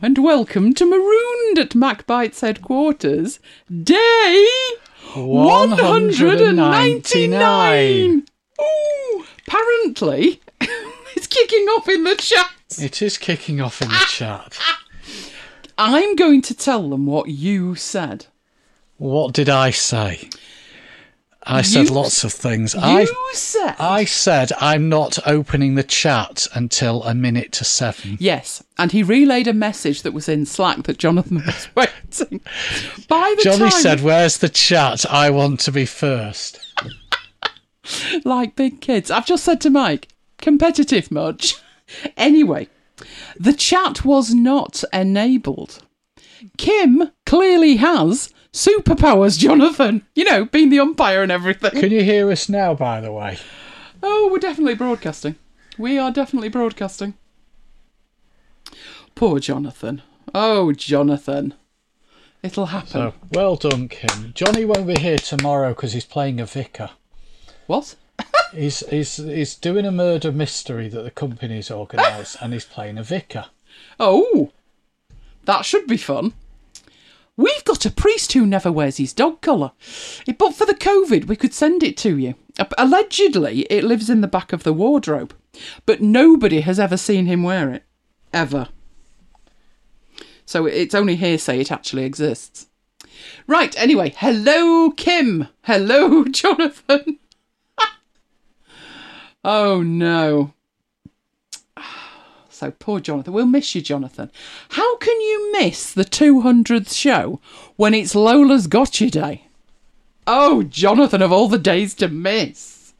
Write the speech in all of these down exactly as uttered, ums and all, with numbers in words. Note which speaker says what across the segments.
Speaker 1: and welcome to Marooned at MacBite's headquarters, day one hundred ninety-nine. Ooh, apparently, it's kicking off in the chat.
Speaker 2: It is kicking off in the chat.
Speaker 1: I'm going to tell them what you said.
Speaker 2: What did I say? I said you, lots of things.
Speaker 1: You
Speaker 2: I,
Speaker 1: said...
Speaker 2: I said I'm not opening the chat until a minute to seven.
Speaker 1: Yes, and he relayed a message that was in Slack that Jonathan was waiting. By the
Speaker 2: Johnny
Speaker 1: time...
Speaker 2: said, where's the chat? I want to be first.
Speaker 1: Like big kids. I've just said to Mike, competitive much? Anyway, the chat was not enabled. Kim clearly has... superpowers, Jonathan. You know, being the umpire and everything.
Speaker 2: Can you hear us now, by the way?
Speaker 1: Oh, we're definitely broadcasting. We are definitely broadcasting. Poor Jonathan. Oh, Jonathan. It'll happen.
Speaker 2: So, well done, Kim. Johnny won't be here tomorrow because he's playing a vicar.
Speaker 1: What?
Speaker 2: he's, he's, he's doing a murder mystery that the company's organised and he's playing a vicar.
Speaker 1: Oh, that should be fun. We've got a priest who never wears his dog collar. But for the COVID, we could send it to you. Allegedly, it lives in the back of the wardrobe. But nobody has ever seen him wear it. Ever. So it's only hearsay it actually exists. Right, anyway. Hello, Kim. Hello, Jonathan. Oh, no. So poor Jonathan. We'll miss you, Jonathan. How can you miss the two hundredth show when it's Lola's Gotcha Day? Oh, Jonathan, of all the days to miss.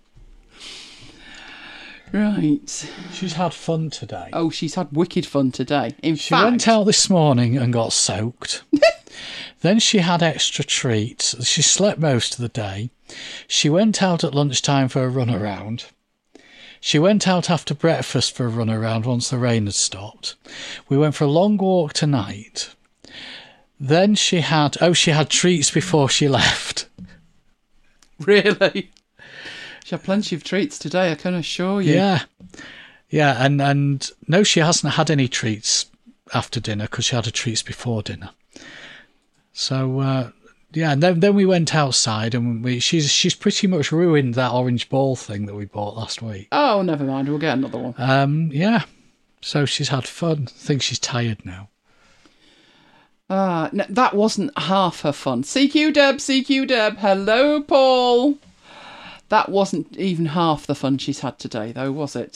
Speaker 1: Right.
Speaker 2: She's had fun today.
Speaker 1: Oh, she's had wicked fun today. In
Speaker 2: she
Speaker 1: fact...
Speaker 2: went out this morning and got soaked. Then she had extra treats. She slept most of the day. She went out at lunchtime for a run around. She went out after breakfast for a run around once the rain had stopped. We went for a long walk tonight. Then she had... Oh, she had treats before she left.
Speaker 1: Really? She had plenty of treats today, I can assure you.
Speaker 2: Yeah. Yeah, and, and no, she hasn't had any treats after dinner because she had her treats before dinner. So... Uh, Yeah, and then, then we went outside and we she's she's pretty much ruined that orange ball thing that we bought last week.
Speaker 1: Oh, never mind. We'll get another one.
Speaker 2: Um, yeah. So she's had fun. I think she's tired now.
Speaker 1: Ah, no, that wasn't half her fun. C Q Deb, C Q Deb. Hello, Paul. That wasn't even half the fun she's had today, though, was it?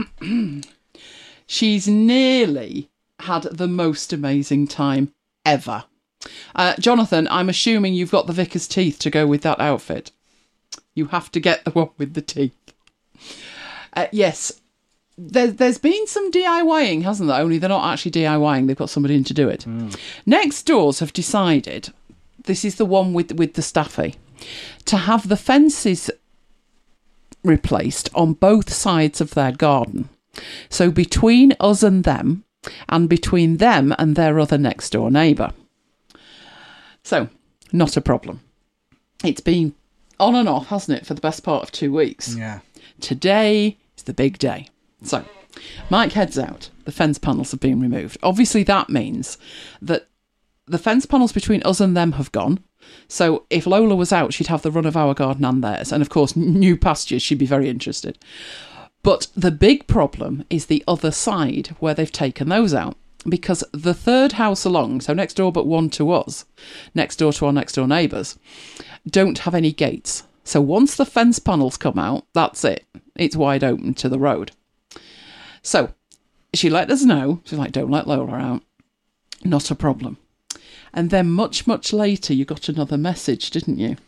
Speaker 1: She's nearly had the most amazing time ever. Uh, Jonathan, I'm assuming you've got the vicar's teeth to go with that outfit. You have to get the one with the teeth. Uh, yes, there, there's been some DIYing, hasn't there? Only they're not actually DIYing, they've got somebody in to do it. Mm. Next Doors have decided, this is the one with, with the staffy, to have the fences replaced on both sides of their garden. So between us and them, and between them and their other next door neighbour. So, not a problem. It's been on and off, hasn't it, for the best part of two weeks?
Speaker 2: Yeah.
Speaker 1: Today is the big day. So, Mike heads out. The fence panels have been removed. Obviously, that means that the fence panels between us and them have gone. So, if Lola was out, she'd have the run of our garden and theirs. And, of course, new pastures, she'd be very interested. But the big problem is the other side, where they've taken those out. Because the third house along, so next door but one to us, next door to our next door neighbours, don't have any gates. So once the fence panels come out, that's it. It's wide open to the road. So she let us know. She's like, don't let Lola out. Not a problem. And then much, much later, you got another message, didn't you?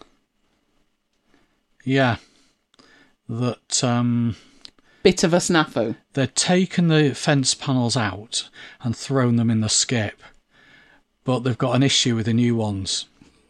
Speaker 2: Yeah. That... um.
Speaker 1: Bit of a snafu.
Speaker 2: They'd taken the fence panels out and thrown them in the skip, but they've got an issue with the new ones.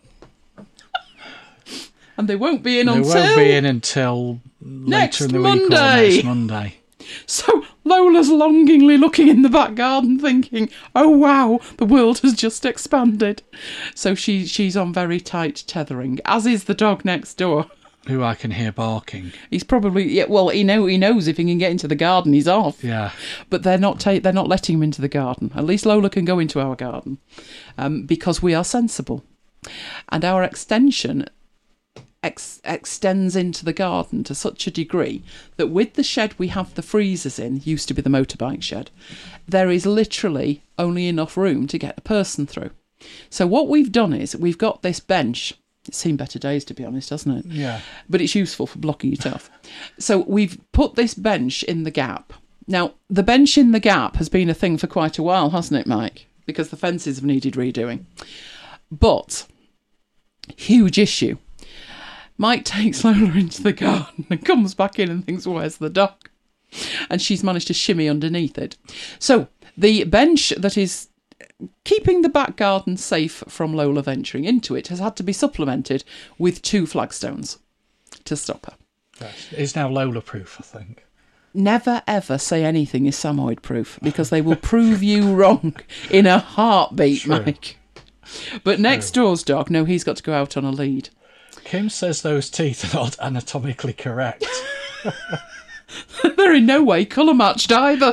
Speaker 1: And they won't be in
Speaker 2: they
Speaker 1: until...
Speaker 2: They won't be in until
Speaker 1: next
Speaker 2: later in the
Speaker 1: Monday.
Speaker 2: week or next Monday.
Speaker 1: So Lola's longingly looking in the back garden thinking, oh wow, the world has just expanded. So she she's on very tight tethering, as is the dog next door.
Speaker 2: Who I can hear barking.
Speaker 1: He's probably yeah. Well, he know he knows if he can get into the garden, he's off.
Speaker 2: Yeah.
Speaker 1: But they're not ta- they're not letting him into the garden. At least Lola can go into our garden, um, because we are sensible, and our extension ex- extends into the garden to such a degree that with the shed we have the freezers in, used to be the motorbike shed, there is literally only enough room to get a person through. So what we've done is we've got this bench. It's seen better days, to be honest, hasn't it?
Speaker 2: Yeah.
Speaker 1: But it's useful for blocking it off. So we've put this bench in the gap. Now, the bench in the gap has been a thing for quite a while, hasn't it, Mike? Because the fences have needed redoing. But, huge issue. Mike takes Lola into the garden and comes back in and thinks, where's the dog? And she's managed to shimmy underneath it. So, the bench that is keeping the back garden safe from Lola venturing into it has had to be supplemented with two flagstones to stop her.
Speaker 2: Yes. It's now Lola proof, I think.
Speaker 1: Never ever say anything is Samoyed proof, because they will prove you wrong in a heartbeat,
Speaker 2: True.
Speaker 1: Mike. But next door's dog, no, he's got to go out on a lead.
Speaker 2: Kim says those teeth are not anatomically correct.
Speaker 1: They're in no way colour matched either.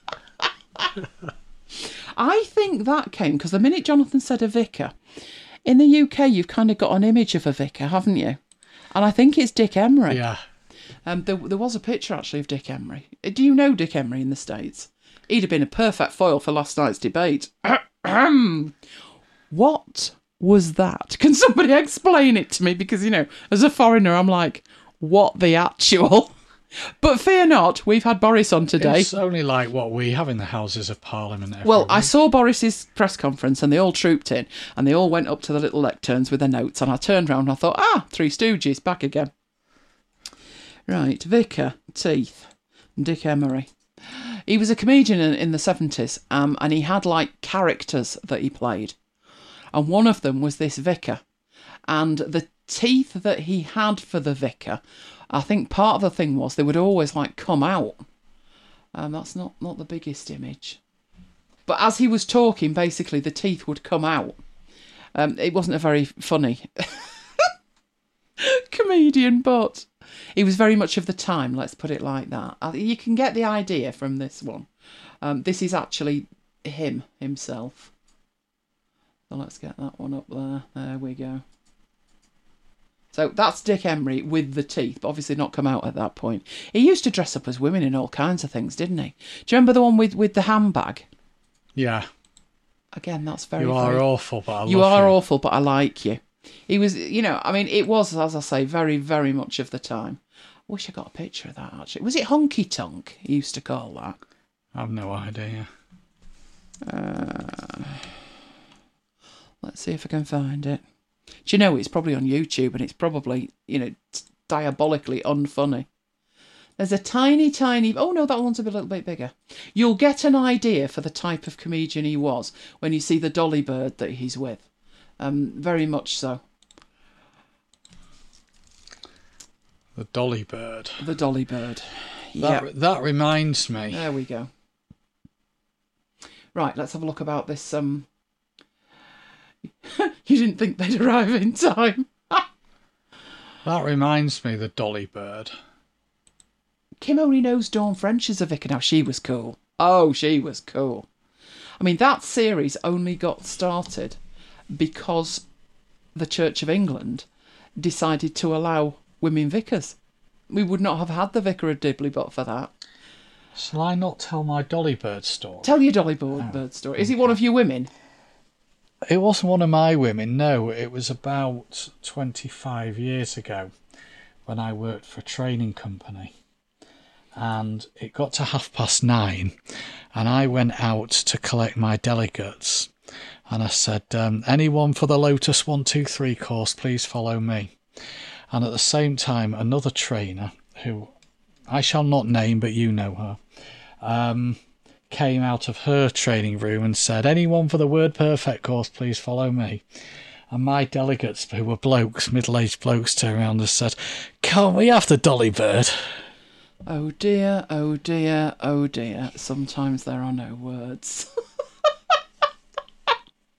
Speaker 1: I think that came because the minute Jonathan said a vicar, in the U K you've kind of got an image of a vicar, haven't you? And I think it's Dick Emery.
Speaker 2: Yeah.
Speaker 1: Um, there, there was a picture actually of Dick Emery. Do you know Dick Emery in the States? He'd have been a perfect foil for last night's debate. What was that? Can somebody explain it to me? Because, you know, as a foreigner, I'm like, what the actual... But fear not, we've had Boris on today.
Speaker 2: It's only like what we have in the Houses of Parliament every
Speaker 1: Well, I
Speaker 2: week.
Speaker 1: saw Boris's press conference and they all trooped in and they all went up to the little lecterns with their notes, and I turned round and I thought, ah, Three Stooges, back again. Right, Vicar, teeth, Dick Emery. He was a comedian in, in the seventies, um, and he had like characters that he played. And one of them was this vicar. And the teeth that he had for the vicar, I think part of the thing was they would always like come out. Um, that's not, not the biggest image. But as he was talking, basically the teeth would come out. Um, it wasn't a very funny comedian, but he was very much of the time, let's put it like that. You can get the idea from this one. Um, this is actually him, himself. So let's get that one up there. There we go. So that's Dick Emery with the teeth, but obviously not come out at that point. He used to dress up as women in all kinds of things, didn't he? Do you remember the one with, with the handbag?
Speaker 2: Yeah.
Speaker 1: Again, that's very...
Speaker 2: You are
Speaker 1: very...
Speaker 2: awful, but I love
Speaker 1: you.
Speaker 2: you.
Speaker 1: are awful, but I like you. He was, you know, I mean, it was, as I say, very, very much of the time. I wish I got a picture of that, actually. Was it Honky Tonk, he used to call that?
Speaker 2: I have no idea.
Speaker 1: Uh, let's see if I can find it. Do you know, it's probably on YouTube and it's probably, you know, diabolically unfunny. There's a tiny, tiny... Oh, no, that one's a little bit bigger. You'll get an idea for the type of comedian he was when you see the dolly bird that he's with. Um, very much so.
Speaker 2: The dolly bird.
Speaker 1: The dolly bird.
Speaker 2: That,
Speaker 1: Yeah.
Speaker 2: that reminds me.
Speaker 1: There we go. Right, let's have a look about this... Um... You didn't think they'd arrive in time.
Speaker 2: That reminds me, the dolly bird.
Speaker 1: Kim only knows Dawn French as a vicar now. She was cool. Oh, she was cool. I mean, that series only got started because the Church of England decided to allow women vicars. We would not have had the Vicar of Dibley but for that.
Speaker 2: Shall I not tell my dolly bird story?
Speaker 1: Tell your dolly bird, bird story. Is it one of your women?
Speaker 2: It wasn't one of my women, no. It was about twenty-five years ago when I worked for a training company. And it got to half past nine and I went out to collect my delegates. And I said, um, anyone for the Lotus one two three course, please follow me. And at the same time, another trainer, who I shall not name, but you know her, um, came out of her training room and said, anyone for the Word Perfect course, please follow me. And my delegates, who were blokes, middle-aged blokes, turned around and said, can't we have the dolly bird?
Speaker 1: Oh dear, oh dear, oh dear. Sometimes there are no words.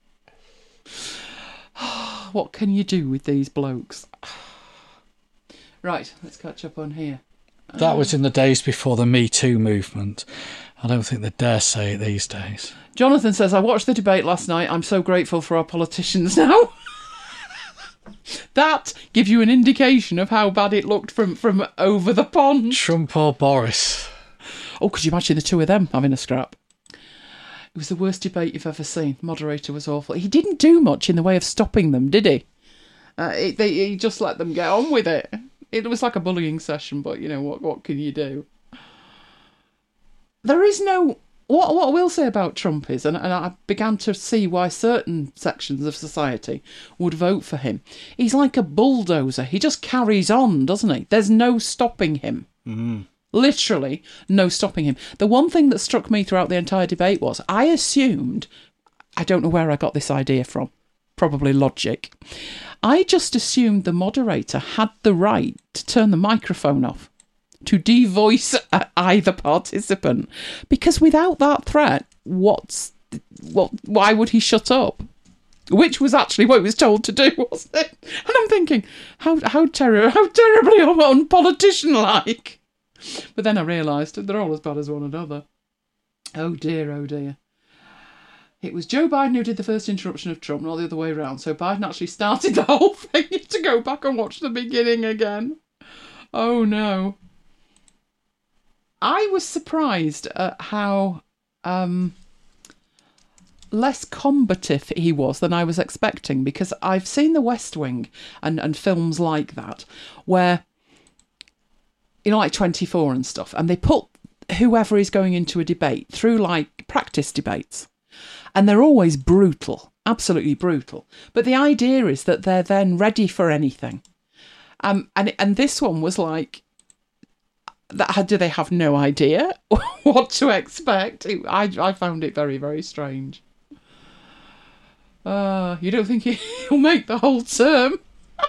Speaker 1: What can you do with these blokes? Right, let's catch up on here.
Speaker 2: That was in the days before the Me Too movement. I don't think they dare say it these days.
Speaker 1: Jonathan says, I watched the debate last night. I'm so grateful for our politicians now. That gives you an indication of how bad it looked from, from over the pond.
Speaker 2: Trump or Boris?
Speaker 1: Oh, could you imagine the two of them having a scrap? It was the worst debate you've ever seen. The moderator was awful. He didn't do much in the way of stopping them, did he? Uh, it, they, he just let them get on with it. It was like a bullying session, but, you know, what what can you do? There is no... What, what I will say about Trump is, and, and I began to see why certain sections of society would vote for him, he's like a bulldozer. He just carries on, doesn't he? There's no stopping him.
Speaker 2: Mm.
Speaker 1: Literally no stopping him. The one thing that struck me throughout the entire debate was I assumed... I don't know where I got this idea from. Probably logic. I just assumed the moderator had the right to turn the microphone off, to devoice either participant, because without that threat, what's what? Why would he shut up? Which was actually what he was told to do, wasn't it? And I'm thinking, how how terrible, how terribly unpolitician-like. But then I realised they're all as bad as one another. Oh dear, oh dear. It was Joe Biden who did the first interruption of Trump, not the other way around. So Biden actually started the whole thing. You have to go back and watch the beginning again. Oh, no. I was surprised at how um, less combative he was than I was expecting, because I've seen The West Wing and, and films like that where, you know, like twenty-four and stuff, and they put whoever is going into a debate through, like, practice debates. And they're always brutal, absolutely brutal. But the idea is that they're then ready for anything. Um, and and this one was like, that. Do they have no idea what to expect? It, I I found it very, very strange. Uh, you don't think he'll make the whole term?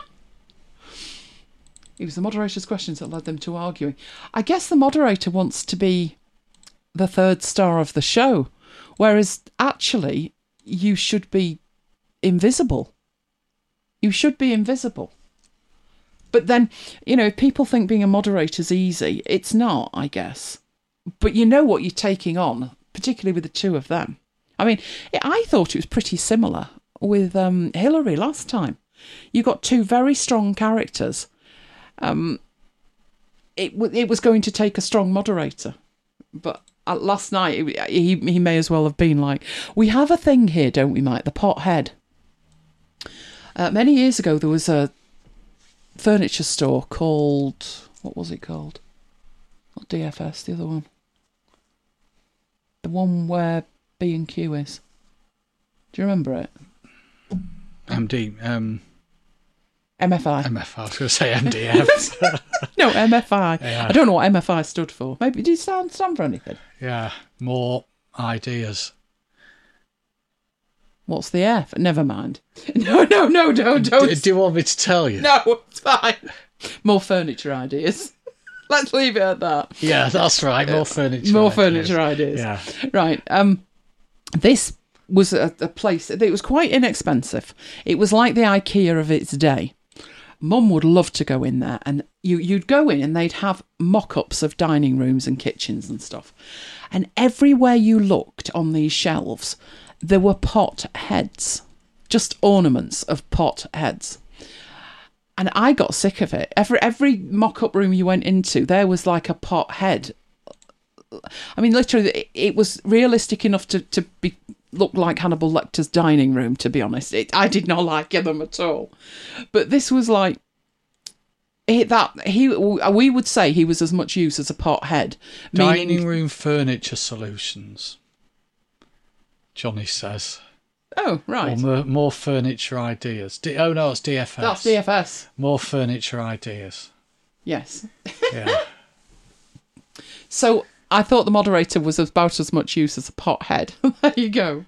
Speaker 1: It was the moderator's questions that led them to arguing. I guess the moderator wants to be the third star of the show. Whereas, actually, you should be invisible. You should be invisible. But then, you know, if people think being a moderator's easy, it's not, I guess. But you know what you're taking on, particularly with the two of them. I mean, I thought it was pretty similar with um, Hillary last time. You got two very strong characters. Um, it, w- it was going to take a strong moderator. But... Uh, last night, he he may as well have been like, we have a thing here, don't we, Mike? The pothead. Uh, many years ago, there was a furniture store called, what was it called? Not D F S, the other one. The one where B and Q is. Do you remember it?
Speaker 2: M D, um...
Speaker 1: M F I.
Speaker 2: M F I, I was going to say M D F.
Speaker 1: No, M F I.
Speaker 2: Yeah.
Speaker 1: I don't know what M F I stood for. Maybe, did it stand, stand for anything?
Speaker 2: Yeah, more ideas.
Speaker 1: What's the F? Never mind. No, no, no, don't, don't.
Speaker 2: Do, do you want me to tell you?
Speaker 1: No, it's fine. More furniture ideas. Let's leave it at that.
Speaker 2: Yeah, that's right. More furniture
Speaker 1: More
Speaker 2: ideas.
Speaker 1: furniture ideas.
Speaker 2: Yeah.
Speaker 1: Right. Um, this was a, a place, it was quite inexpensive. It was like the IKEA of its day. Mum would love to go in there, and you, you'd go in and they'd have mock-ups of dining rooms and kitchens and stuff. And everywhere you looked on these shelves, there were pot heads, just ornaments of pot heads. And I got sick of it. Every every mock-up room you went into, there was like a pot head. I mean, literally, it, it was realistic enough to, to be look like Hannibal Lecter's dining room, to be honest. It, I did not like them at all. But this was like, he, that he we would say he was as much use as a pot head.
Speaker 2: Dining
Speaker 1: meaning,
Speaker 2: room furniture solutions, Johnny says.
Speaker 1: Oh, right.
Speaker 2: Or more, more furniture ideas. D- oh, no, it's D F S.
Speaker 1: That's D F S.
Speaker 2: More furniture ideas.
Speaker 1: Yes.
Speaker 2: Yeah.
Speaker 1: So I thought the moderator was about as much use as a pot head. There you go.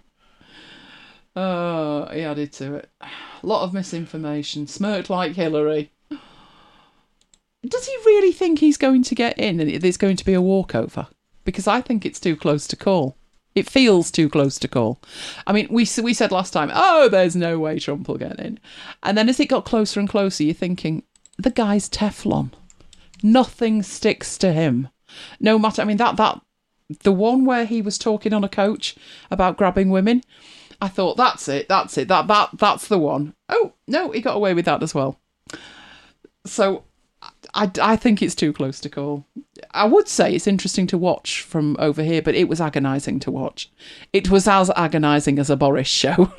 Speaker 1: Oh, he added to it. A lot of misinformation. Smirked like Hillary. Does he really think he's going to get in and there's going to be a walkover? Because I think it's too close to call. It feels too close to call. I mean, we we said last time, oh, there's no way Trump will get in. And then as it got closer and closer, you're thinking, the guy's Teflon. Nothing sticks to him. No matter, I mean, that, that, the one where he was talking on a coach about grabbing women, I thought, that's it, that's it, that, that, that's the one. Oh, no, he got away with that as well. So, I, I think it's too close to call. I would say it's interesting to watch from over here, but it was agonising to watch. It was as agonising as a Boris show.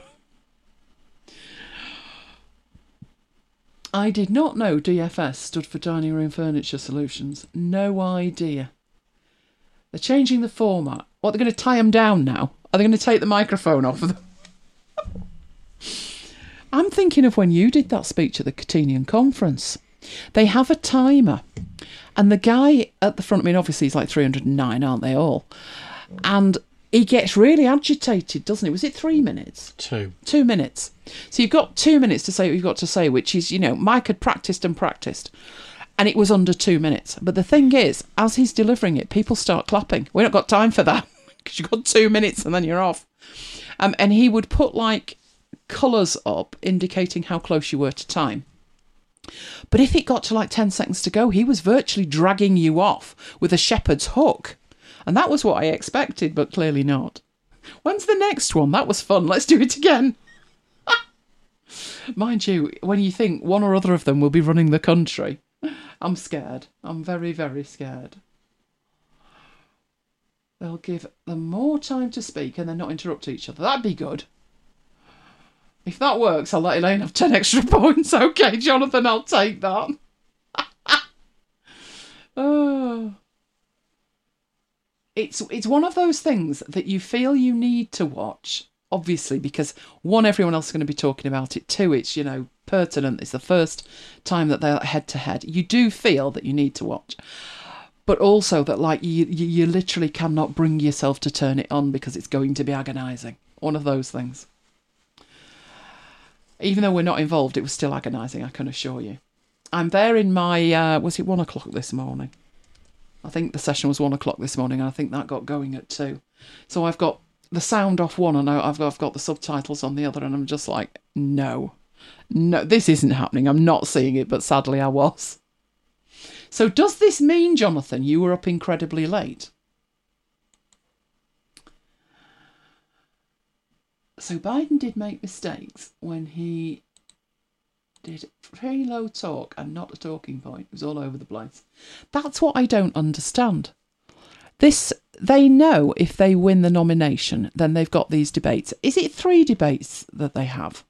Speaker 1: I did not know D F S stood for Dining Room Furniture Solutions. No idea. They're changing the format. What, they're going to tie them down now? Are they going to take the microphone off of them? I'm thinking of when you did that speech at the Catenian conference. They have a timer. And the guy at the front, I mean, obviously he's like three hundred nine, aren't they all? And he gets really agitated, doesn't he? Was it three minutes?
Speaker 2: Two.
Speaker 1: Two minutes. So you've got two minutes to say what you've got to say, which is, you know, Mike had practiced and practiced. And it was under two minutes. But the thing is, as he's delivering it, people start clapping. We've not got time for that because you've got two minutes and then you're off. Um, and he would put like colours up indicating how close you were to time. But if it got to like ten seconds to go, he was virtually dragging you off with a shepherd's hook. And that was what I expected, but clearly not. When's the next one? That was fun. Let's do it again. Mind you, when you think one or other of them will be running the country, I'm scared. I'm very, very scared. They'll give them more time to speak and then not interrupt each other. That'd be good. If that works, I'll let Elaine have ten extra points. Okay, Jonathan, I'll take that. Oh. It's it's one of those things that you feel you need to watch, obviously, because one, everyone else is going to be talking about it. Two, it's, you know, pertinent. It's the first time that they're head to head. You do feel that you need to watch, but also that like you you, you literally cannot bring yourself to turn it on because it's going to be agonising. One of those things. Even though we're not involved, it was still agonising, I can assure you. I'm there in my, uh, was it one o'clock this morning? I think the session was one o'clock this morning, and I think that got going at two. So I've got the sound off one, and I've got, I've got the subtitles on the other, and I'm just like, no, no, this isn't happening. I'm not seeing it, but sadly I was. So does this mean, Jonathan, you were up incredibly late? So Biden did make mistakes when he did very low talk and not a talking point. It was all over the place. That's what I don't understand. This, they know if they win the nomination, then they've got these debates. Is it three debates that they have?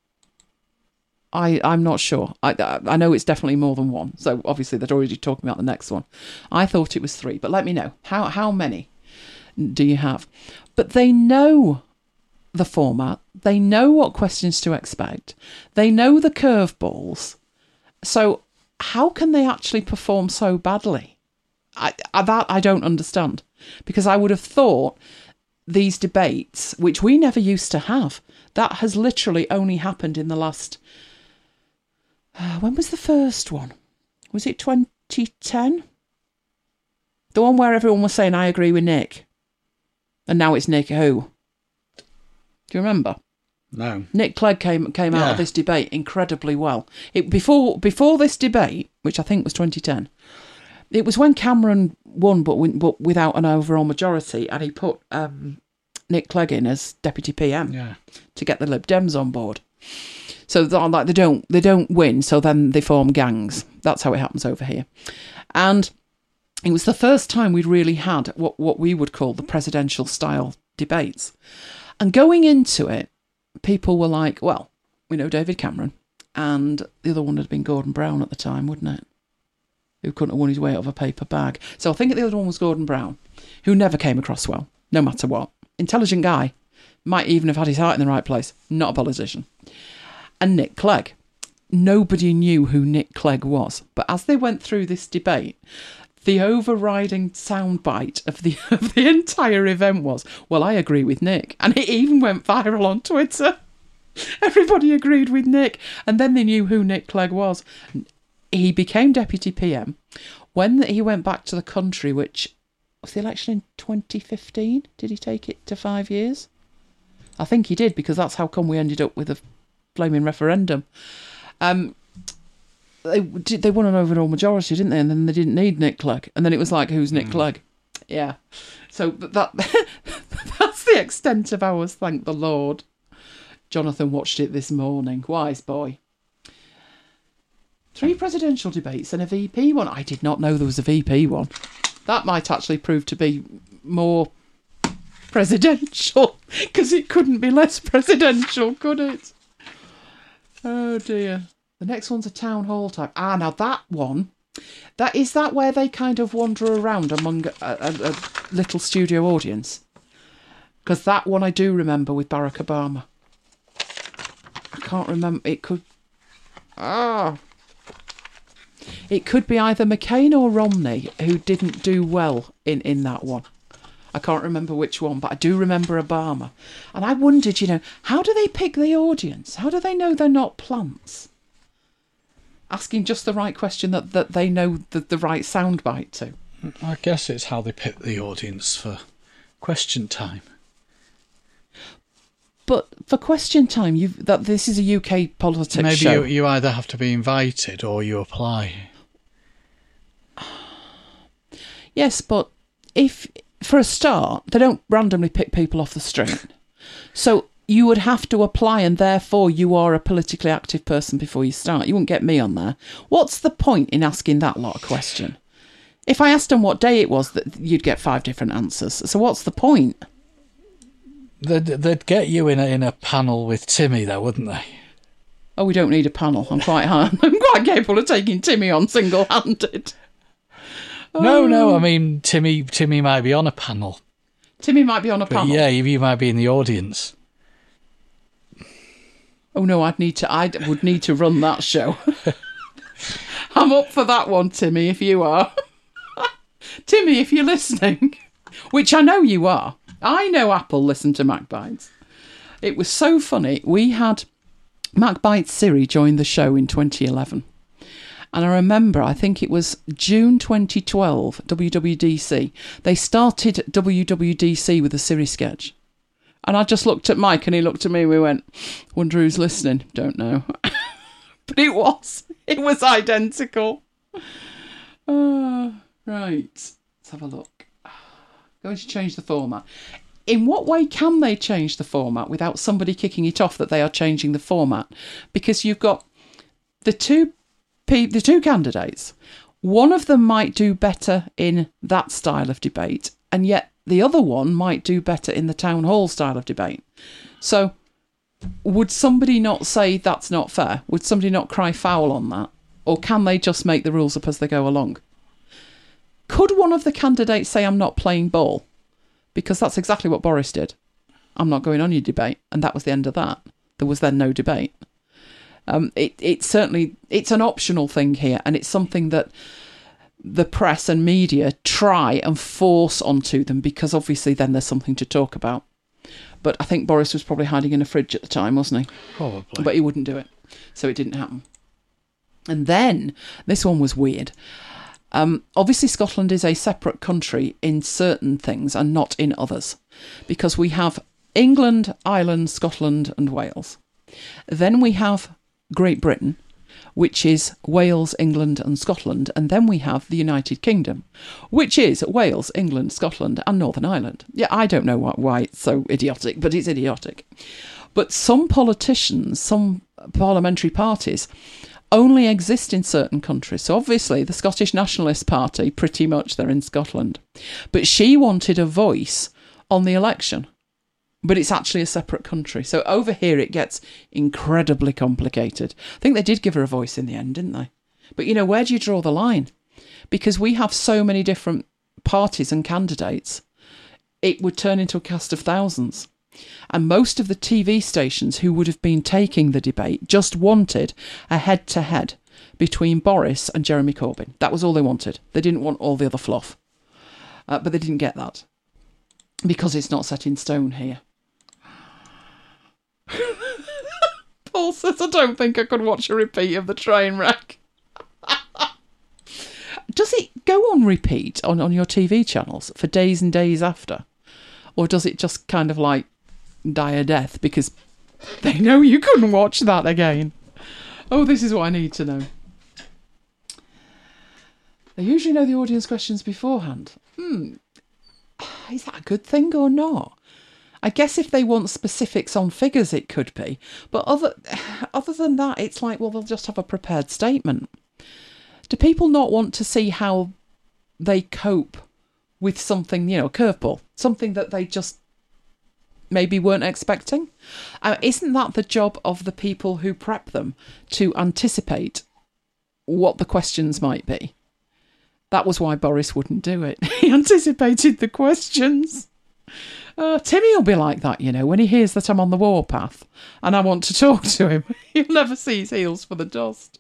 Speaker 1: I, I'm not sure. I, I know it's definitely more than one. So obviously they're already talking about the next one. I thought it was three, but let me know. How, how many do you have? But they know the format, they know what questions to expect, they know the curveballs, so how can they actually perform so badly? I, I, that I don't understand, because I would have thought these debates, which we never used to have, that has literally only happened in the last, uh, when was the first one? Was it twenty ten? The one where everyone was saying, I agree with Nick, and now it's Nick who? Do you remember?
Speaker 2: No.
Speaker 1: Nick Clegg came came yeah. out of this debate incredibly well. It, before before this debate, which I think was twenty ten, it was when Cameron won, but but without an overall majority, and he put um, Nick Clegg in as deputy P M
Speaker 2: yeah.
Speaker 1: to get the Lib Dems on board. So like they don't they don't win, so then they form gangs. That's how it happens over here, and it was the first time we'd really had what what we would call the presidential style debates. And going into it, people were like, well, we know David Cameron, and the other one had been Gordon Brown at the time, wouldn't it? Who couldn't have won his way out of a paper bag. So I think the other one was Gordon Brown, who never came across well, no matter what. Intelligent guy, might even have had his heart in the right place, not a politician. And Nick Clegg. Nobody knew who Nick Clegg was. But as they went through this debate, the overriding soundbite of the of the entire event was, well, I agree with Nick. And it even went viral on Twitter. Everybody agreed with Nick. And then they knew who Nick Clegg was. He became deputy P M. When he went back to the country, which was the election in twenty fifteen, did he take it to five years? I think he did, because that's how come we ended up with a flaming referendum. Um... they did, they won an overall majority, didn't they? And then they didn't need Nick Clegg. And then it was like, who's Nick mm. Clegg? Yeah. So that that's the extent of ours, thank the Lord. Jonathan watched it this morning. Wise boy. Three presidential debates and a V P one. I did not know there was a V P one. That might actually prove to be more presidential, because it couldn't be less presidential, could it? Oh dear. The next one's a town hall type. Ah, now that one, that is that where they kind of wander around among a, a, a little studio audience? Because that one I do remember with Barack Obama. I can't remember. It could... Ah... It could be either McCain or Romney who didn't do well in, in that one. I can't remember which one, but I do remember Obama. And I wondered, you know, how do they pick the audience? How do they know they're not plants? Asking just the right question that, that they know the, the right soundbite to.
Speaker 2: I guess it's how they pick the audience for question time.
Speaker 1: But for question time, you that this is a U K politics
Speaker 2: Maybe
Speaker 1: show.
Speaker 2: Maybe you, you either have to be invited or you apply.
Speaker 1: Yes, but if, for a start, they don't randomly pick people off the street. So you would have to apply, and therefore you are a politically active person before you start. You wouldn't get me on there. What's the point in asking that lot of question? If I asked them what day it was, that you'd get five different answers. So what's the point?
Speaker 2: They'd, they'd get you in a, in a panel with Timmy, though, wouldn't they?
Speaker 1: Oh, we don't need a panel. I'm quite I'm quite capable of taking Timmy on single-handed.
Speaker 2: No, oh. no. I mean, Timmy. Timmy might be on a panel.
Speaker 1: Timmy might be on a
Speaker 2: but
Speaker 1: panel.
Speaker 2: Yeah, you, you might be in the audience.
Speaker 1: Oh no, I'd need to. I would need to run that show. I'm up for that one, Timmy. If you are, Timmy, if you're listening, which I know you are. I know Apple listened to MacBites. It was so funny. We had MacBites Siri join the show in twenty eleven. And I remember, I think it was June twenty twelve, W W D C. They started W W D C with a Siri sketch. And I just looked at Mike and he looked at me and we went, wonder who's listening? Don't know. But it was. It was identical. Uh, right. Let's have a look. Going to change the format. In what way can they change the format without somebody kicking it off that they are changing the format? Because you've got the two pe- the two candidates. One of them might do better in that style of debate, and yet the other one might do better in the town hall style of debate. So would somebody not say that's not fair? Would somebody not cry foul on that? Or can they just make the rules up as they go along? Could one of the candidates say, I'm not playing ball? Because that's exactly what Boris did. I'm not going on your debate. And that was the end of that. There was then no debate. Um, it, it certainly, it's an optional thing here. And it's something that the press and media try and force onto them because obviously then there's something to talk about. But I think Boris was probably hiding in a fridge at the time, wasn't he?
Speaker 2: Probably.
Speaker 1: But he wouldn't do it. So it didn't happen. And then, this one was weird. Um, obviously, Scotland is a separate country in certain things and not in others, because we have England, Ireland, Scotland and Wales. Then we have Great Britain, which is Wales, England and Scotland. And then we have the United Kingdom, which is Wales, England, Scotland and Northern Ireland. Yeah, I don't know why, why it's so idiotic, but it's idiotic. But some politicians, some parliamentary parties only exist in certain countries. So obviously the Scottish Nationalist Party, pretty much they're in Scotland. But she wanted a voice on the election. But it's actually a separate country. So over here it gets incredibly complicated. I think they did give her a voice in the end, didn't they? But, you know, where do you draw the line? Because we have so many different parties and candidates, it would turn into a cast of thousands. And most of the T V stations who would have been taking the debate just wanted a head-to-head between Boris and Jeremy Corbyn. That was all they wanted. They didn't want all the other fluff. Uh, but they didn't get that. Because it's not set in stone here. Paul says, I don't think I could watch a repeat of the train wreck. Does it go on repeat on, on your T V channels for days and days after? Or does it just kind of like die a death because they know you couldn't watch that again? Oh, this is what I need to know. They usually know the audience questions beforehand. Hmm. Is that a good thing or not? I guess if they want specifics on figures, it could be. But other other than that, it's like, well, they'll just have a prepared statement. Do people not want to see how they cope with something, you know, a curveball, something that they just maybe weren't expecting? Uh, isn't that the job of the people who prep them, to anticipate what the questions might be? That was why Boris wouldn't do it. He anticipated the questions. Uh, Timmy will be like that, you know, when he hears that I'm on the warpath and I want to talk to him. He'll never see his heels for the dust.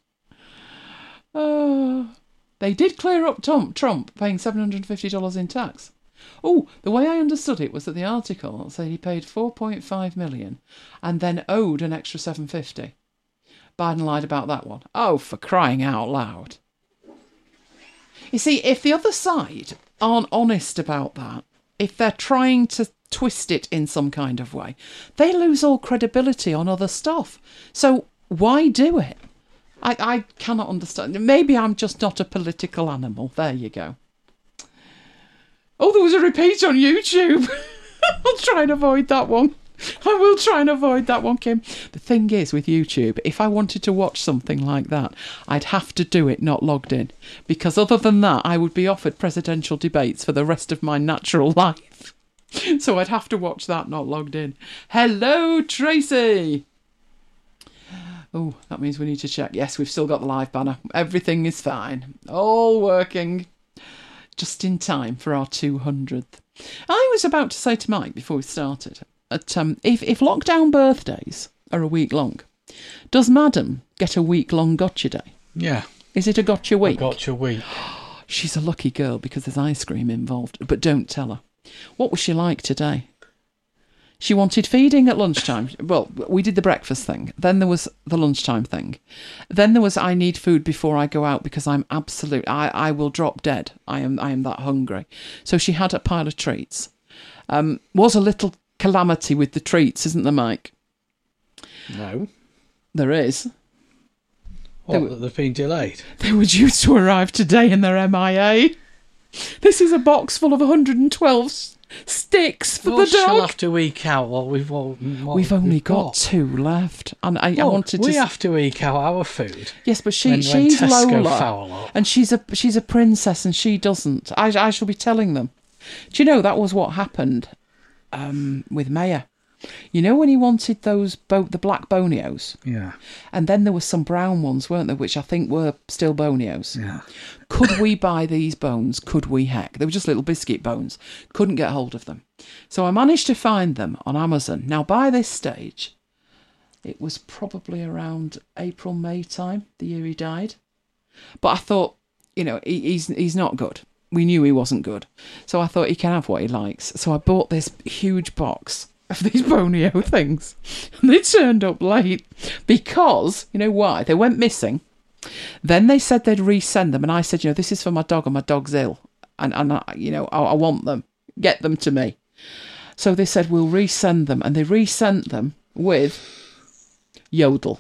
Speaker 1: Uh, they did clear up Tom, Trump paying seven hundred fifty dollars in tax. Oh, the way I understood it was that the article said he paid four point five million dollars and then owed an extra seven hundred fifty dollars. Biden lied about that one. Oh, for crying out loud. You see, if the other side aren't honest about that, if they're trying to twist it in some kind of way, they lose all credibility on other stuff. So why do it? I, I cannot understand. Maybe I'm just not a political animal. There you go. Oh, there was a repeat on YouTube. I'll try and avoid that one. I will try and avoid that one, Kim. The thing is with YouTube, if I wanted to watch something like that, I'd have to do it not logged in. Because other than that, I would be offered presidential debates for the rest of my natural life. So I'd have to watch that not logged in. Hello, Tracy. Oh, that means we need to check. Yes, we've still got the live banner. Everything is fine. All working. Just in time for our two hundredth. I was about to say to Mike before we started, that, um, if, if lockdown birthdays are a week long, does Madam get a week-long gotcha day?
Speaker 2: Yeah.
Speaker 1: Is it a gotcha week?
Speaker 2: A gotcha week.
Speaker 1: She's a lucky girl because there's ice cream involved, but don't tell her. What was she like today? She wanted feeding at lunchtime. Well, we did the breakfast thing. Then there was the lunchtime thing. Then there was I need food before I go out because I'm absolute. I, I will drop dead. I am I am that hungry. So she had a pile of treats. Um, was a little calamity with the treats, isn't there, Mike?
Speaker 2: No.
Speaker 1: There is.
Speaker 2: What,
Speaker 1: were,
Speaker 2: that they've been delayed?
Speaker 1: They were due to arrive today and they're M I A. This is a box full of one hundred twelve sticks for
Speaker 2: well,
Speaker 1: the dog.
Speaker 2: She'll have to eke out what we've what, what
Speaker 1: We've only
Speaker 2: we've
Speaker 1: got,
Speaker 2: got
Speaker 1: two left, and I,
Speaker 2: Look,
Speaker 1: I wanted to.
Speaker 2: We have to eke out our food.
Speaker 1: Yes, but she
Speaker 2: when,
Speaker 1: she's
Speaker 2: when Tesco
Speaker 1: Lola,
Speaker 2: foul up.
Speaker 1: and she's a she's a princess, and she doesn't. I I shall be telling them. Do you know that was what happened um, with Maya? You know when he wanted those bo- the black bonios?
Speaker 2: Yeah.
Speaker 1: And then there were some brown ones, weren't there, which I think were still bonios.
Speaker 2: Yeah.
Speaker 1: Could we buy these bones? Could we heck? They were just little biscuit bones. Couldn't get hold of them. So I managed to find them on Amazon. Now, by this stage, it was probably around April, May time, the year he died. But I thought, you know, he, he's he's not good. We knew he wasn't good. So I thought he can have what he likes. So I bought this huge box of these bonio things, and they turned up late because, you know why? They went missing. Then they said they'd resend them, and I said, you know, this is for my dog, and my dog's ill, and, and I, you know, I, I want them. Get them to me. So they said, we'll resend them, and they resent them with Yodel.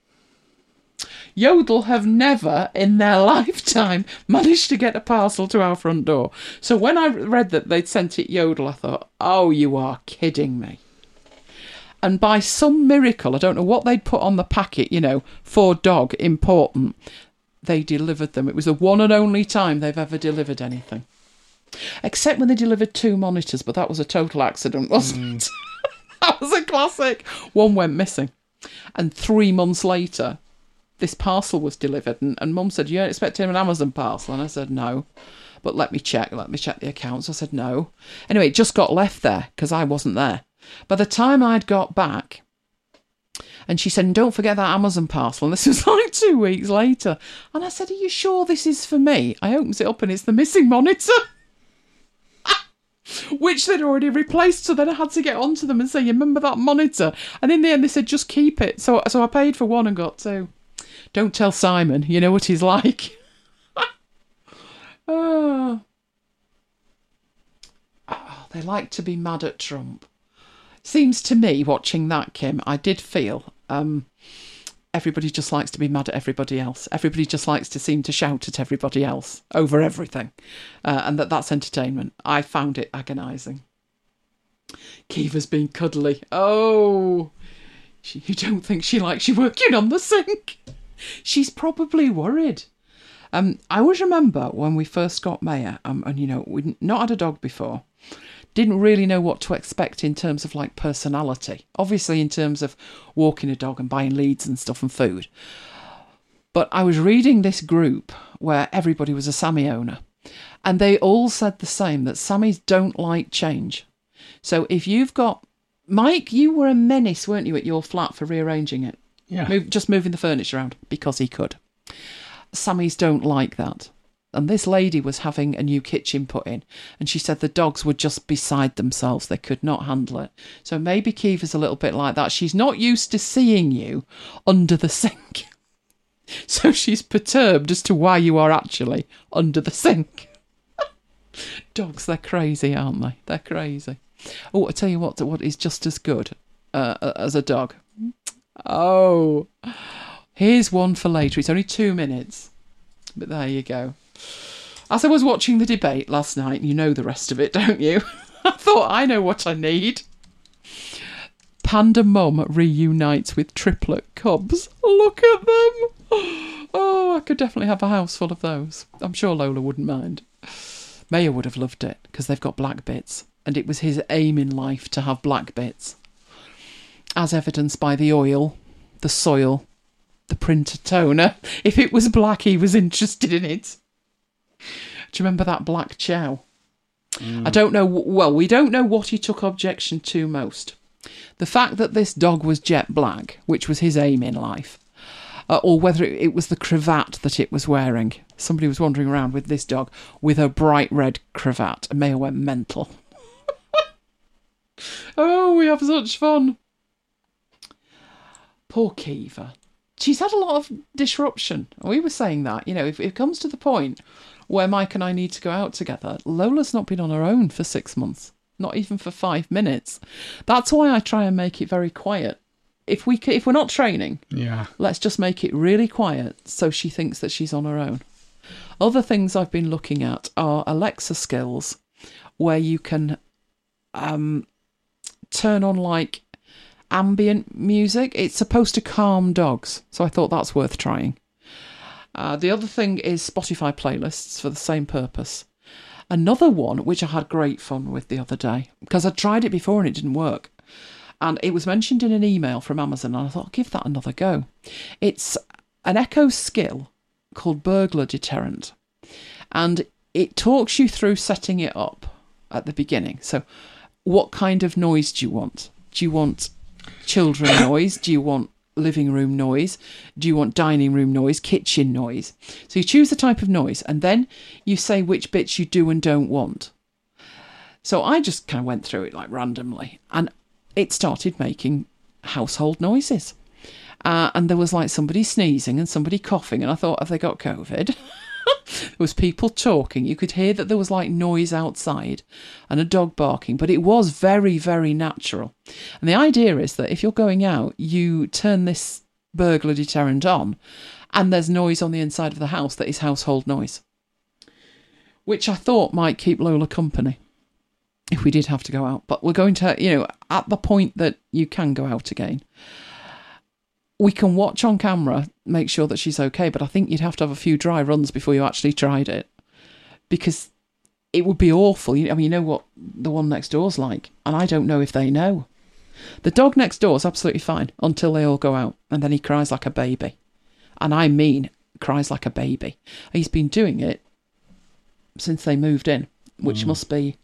Speaker 1: Yodel have never in their lifetime managed to get a parcel to our front door. So when I read that they'd sent it Yodel, I thought, oh, you are kidding me. And by some miracle, I don't know what they'd put on the packet, you know, for dog, important, they delivered them. It was the one and only time they've ever delivered anything. Except when they delivered two monitors, but that was a total accident, wasn't mm. it? That was a classic. One went missing. And three months later, this parcel was delivered, and, and Mum said, you don't expect him an Amazon parcel? And I said, no. But let me check, let me check the accounts. I said, no. Anyway, it just got left there, because I wasn't there. By the time I'd got back, and she said, don't forget that Amazon parcel, and this was like two weeks later. And I said, are you sure this is for me? I opens it up, and it's the missing monitor. Which they'd already replaced, so then I had to get onto them and say, you remember that monitor? And in the end, they said, just keep it. So, so I paid for one and got two. Don't tell Simon, you know what he's like. oh. oh, they like to be mad at Trump. Seems to me, watching that, Kim, I did feel um, everybody just likes to be mad at everybody else. Everybody just likes to seem to shout at everybody else over everything. Uh, and that that's entertainment. I found it agonising. Kiva's been cuddly. Oh, she, you don't think she likes you working on the sink? She's probably worried. Um, I always remember when we first got Maya, um, and, you know, we'd not had a dog before. Didn't really know what to expect in terms of like personality. Obviously in terms of walking a dog and buying leads and stuff and food. But I was reading this group where everybody was a Sammy owner. And they all said the same, that Sammys don't like change. So if you've got... Mike, you were a menace, weren't you, at your flat for rearranging it?
Speaker 2: Yeah.
Speaker 1: Move, just moving the furniture around because he could. Sammys don't like that. And this lady was having a new kitchen put in, and she said the dogs were just beside themselves. They could not handle it. So maybe Kiva's a little bit like that. She's not used to seeing you under the sink. So she's perturbed as to why you are actually under the sink. Dogs, they're crazy, aren't they? They're crazy. Oh, I tell you what, what is just as good uh, as a dog. Oh, here's one for later. It's only two minutes. But there you go. As I was watching the debate last night, you know the rest of it, don't you? I thought, I know what I need. Panda mum reunites with triplet cubs. Look at them. Oh, I could definitely have a house full of those. I'm sure Lola wouldn't mind. Maya would have loved it, because they've got black bits. And it was his aim in life to have black bits. As evidenced by the oil, the soil, the printer toner. If it was black, he was interested in it. Do you remember that black chow? Mm. I don't know. Well, we don't know what he took objection to most. The fact that this dog was jet black, which was his aim in life, uh, or whether it, it was the cravat that it was wearing. Somebody was wandering around with this dog with a bright red cravat, and Maya went mental. Oh, we have such fun. Poor Kiva. She's had a lot of disruption. We were saying that, you know, if it comes to the point where Mike and I need to go out together, Lola's not been on her own for six months, not even for five minutes. That's why I try and make it very quiet. If we if we're not training,
Speaker 2: yeah,
Speaker 1: let's just make it really quiet so she thinks that she's on her own. Other things I've been looking at are Alexa skills, where you can um, turn on like ambient music. It's supposed to calm dogs, so I thought that's worth trying. Uh, the other thing is Spotify playlists for the same purpose. Another one, which I had great fun with the other day, because I tried it before and it didn't work. And it was mentioned in an email from Amazon, and I thought, I'll give that another go. It's an Echo skill called Burglar Deterrent. And it talks you through setting it up at the beginning. So what kind of noise do you want? Do you want children noise? Do you want living room noise? Do you want dining room noise? Kitchen noise? So you choose the type of noise, and then you say which bits you do and don't want. So I just kind of went through it like randomly, and it started making household noises. Uh, and there was like somebody sneezing and somebody coughing, and I thought, have they got COVID? There was people talking. You could hear that there was like noise outside and a dog barking, but it was very, very natural. And the idea is that if you're going out, you turn this burglar deterrent on, and there's noise on the inside of the house that is household noise, which I thought might keep Lola company if we did have to go out. But we're going to, you know, at the point that you can go out again, we can watch on camera, make sure that she's okay, but I think you'd have to have a few dry runs before you actually tried it, because it would be awful. I mean, you know what the one next door's like, and I don't know if they know. The dog next door's absolutely fine until they all go out, and then he cries like a baby. And I mean, cries like a baby. He's been doing it since they moved in, which mm. must be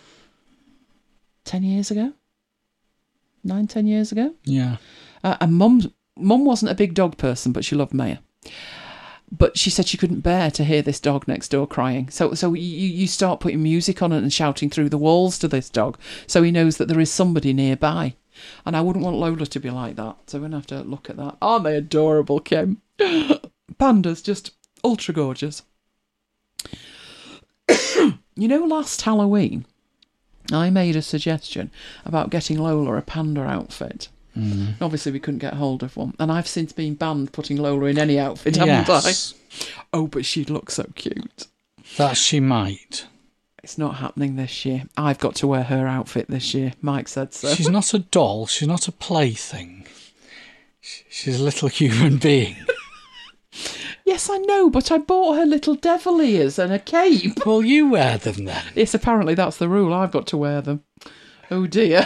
Speaker 1: ten years ago? Nine, ten years ago?
Speaker 2: Yeah.
Speaker 1: Uh, and Mum's Mum wasn't a big dog person, but she loved Maya. But she said she couldn't bear to hear this dog next door crying. So so you, you start putting music on it and shouting through the walls to this dog, so he knows that there is somebody nearby. And I wouldn't want Lola to be like that, so we're going to have to look at that. Aren't they adorable, Kim? Pandas, just ultra gorgeous. You know, last Halloween, I made a suggestion about getting Lola a panda outfit.
Speaker 2: Mm.
Speaker 1: Obviously, we couldn't get hold of one. And I've since been banned putting Lola in any outfit, haven't
Speaker 2: Yes.
Speaker 1: I? Oh, but she'd look so cute.
Speaker 2: That she might.
Speaker 1: It's not happening this year. I've got to wear her outfit this year. Mike said so.
Speaker 2: She's not a doll. She's not a plaything. She's a little human being.
Speaker 1: Yes, I know, but I bought her little devil ears and a cape.
Speaker 2: Well, you wear them then.
Speaker 1: Yes, apparently that's the rule. I've got to wear them. Oh, dear.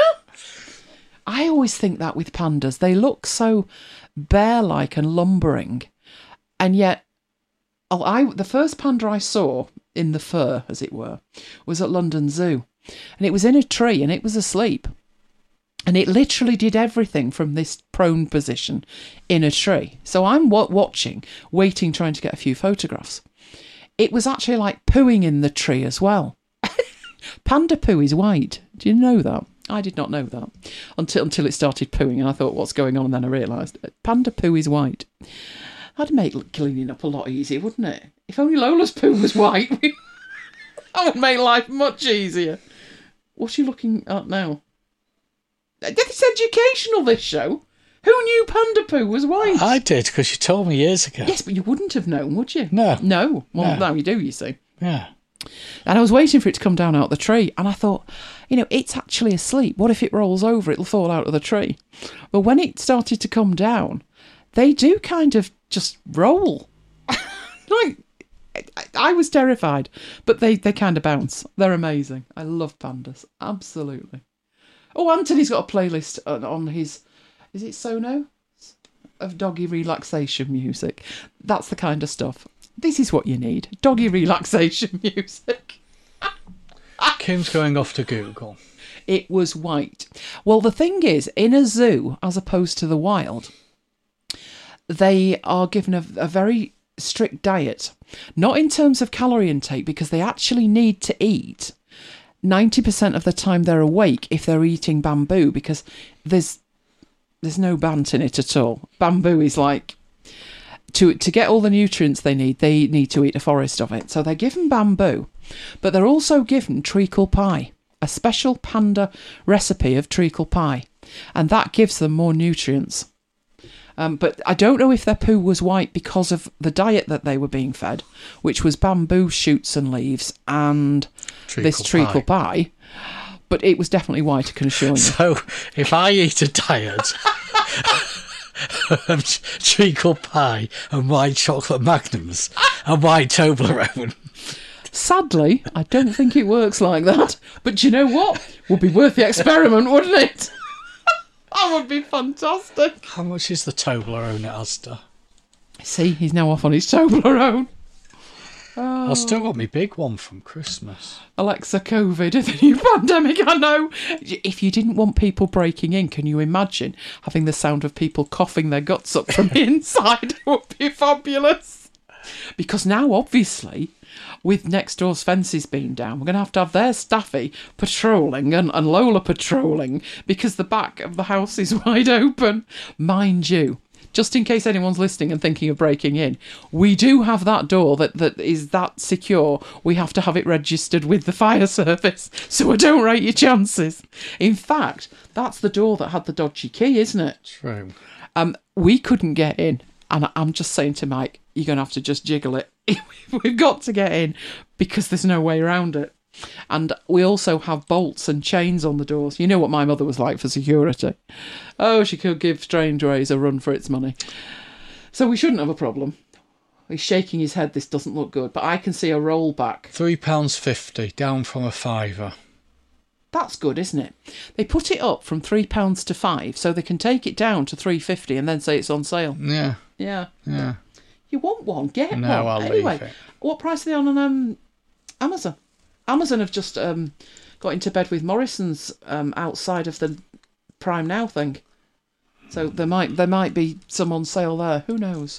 Speaker 1: I always think that with pandas. They look so bear-like and lumbering. And yet, oh, I the first panda I saw in the fur, as it were, was at London Zoo. And it was in a tree and it was asleep. And it literally did everything from this prone position in a tree. So I'm w- watching, waiting, trying to get a few photographs. It was actually like pooing in the tree as well. Panda poo is white. Do you know that? I did not know that until until it started pooing, and I thought, what's going on? And then I realised panda poo is white. That'd make cleaning up a lot easier, wouldn't it? If only Lola's poo was white, that would make life much easier. What's she looking at now? It's educational, this show. Who knew panda poo was white?
Speaker 2: I did, because you told me years ago.
Speaker 1: Yes, but you wouldn't have known, would you?
Speaker 2: No.
Speaker 1: No. Well,
Speaker 2: No.
Speaker 1: now you do, you see.
Speaker 2: Yeah.
Speaker 1: And I was waiting for it to come down out of the tree, and I thought, you know, it's actually asleep. What if it rolls over? It'll fall out of the tree. But when it started to come down, they do kind of just roll. Like, I, I was terrified, but they, they kind of bounce. They're amazing. I love pandas. Absolutely. Oh, Anthony's got a playlist on, on his, is it Sono? Of doggy relaxation music. That's the kind of stuff. This is what you need. Doggy relaxation music.
Speaker 2: Kim's going off to Google.
Speaker 1: It was white. Well, the thing is, in a zoo, as opposed to the wild, they are given a, a very strict diet. Not in terms of calorie intake, because they actually need to eat ninety percent of the time they're awake if they're eating bamboo, because there's there's no bant in it at all. Bamboo is like, to to get all the nutrients they need, they need to eat a forest of it. So they're given bamboo, but they're also given treacle pie, a special panda recipe of treacle pie, and that gives them more nutrients. Um, but I don't know if their poo was white because of the diet that they were being fed, which was bamboo shoots and leaves and
Speaker 2: Treacle
Speaker 1: this treacle pie. But it was definitely white, I can assure you.
Speaker 2: So, if I eat a diet of treacle pie and white chocolate magnums and white Toblerone.
Speaker 1: Sadly, I don't think it works like that. But do you know what? Would be worth the experiment, wouldn't it? That would be fantastic.
Speaker 2: How much is the Toblerone at Asda?
Speaker 1: See, he's now off on his Toblerone. Oh.
Speaker 2: I've still got my big one from Christmas.
Speaker 1: Alexa, COVID, the new pandemic, I know. If you didn't want people breaking in, can you imagine having the sound of people coughing their guts up from the inside? It would be fabulous. Because now, obviously, with next door's fences being down, we're going to have to have their staffy patrolling and, and Lola patrolling because the back of the house is wide open. Mind you, just in case anyone's listening and thinking of breaking in, we do have that door that, that is that secure. We have to have it registered with the fire service, so I don't rate your chances. In fact, that's the door that had the dodgy key, isn't it?
Speaker 2: True.
Speaker 1: Um, we couldn't get in, and I'm just saying to Mike, you're going to have to just jiggle it. We've got to get in because there's no way around it. And we also have bolts and chains on the doors. You know what my mother was like for security. Oh, she could give Strangeways a run for its money. So we shouldn't have a problem. He's shaking his head, this doesn't look good, but I can see a rollback.
Speaker 2: three pounds fifty, down from a fiver.
Speaker 1: That's good, isn't it? They put it up from three pounds to five, so they can take it down to three fifty and then say it's on sale.
Speaker 2: Yeah.
Speaker 1: Yeah.
Speaker 2: Yeah.
Speaker 1: You want one, get
Speaker 2: No,
Speaker 1: one.
Speaker 2: I'll
Speaker 1: anyway,
Speaker 2: leave it.
Speaker 1: What price are they on on um, Amazon? Amazon have just um, got into bed with Morrison's um, outside of the Prime Now thing. So there might there might be some on sale there. Who knows?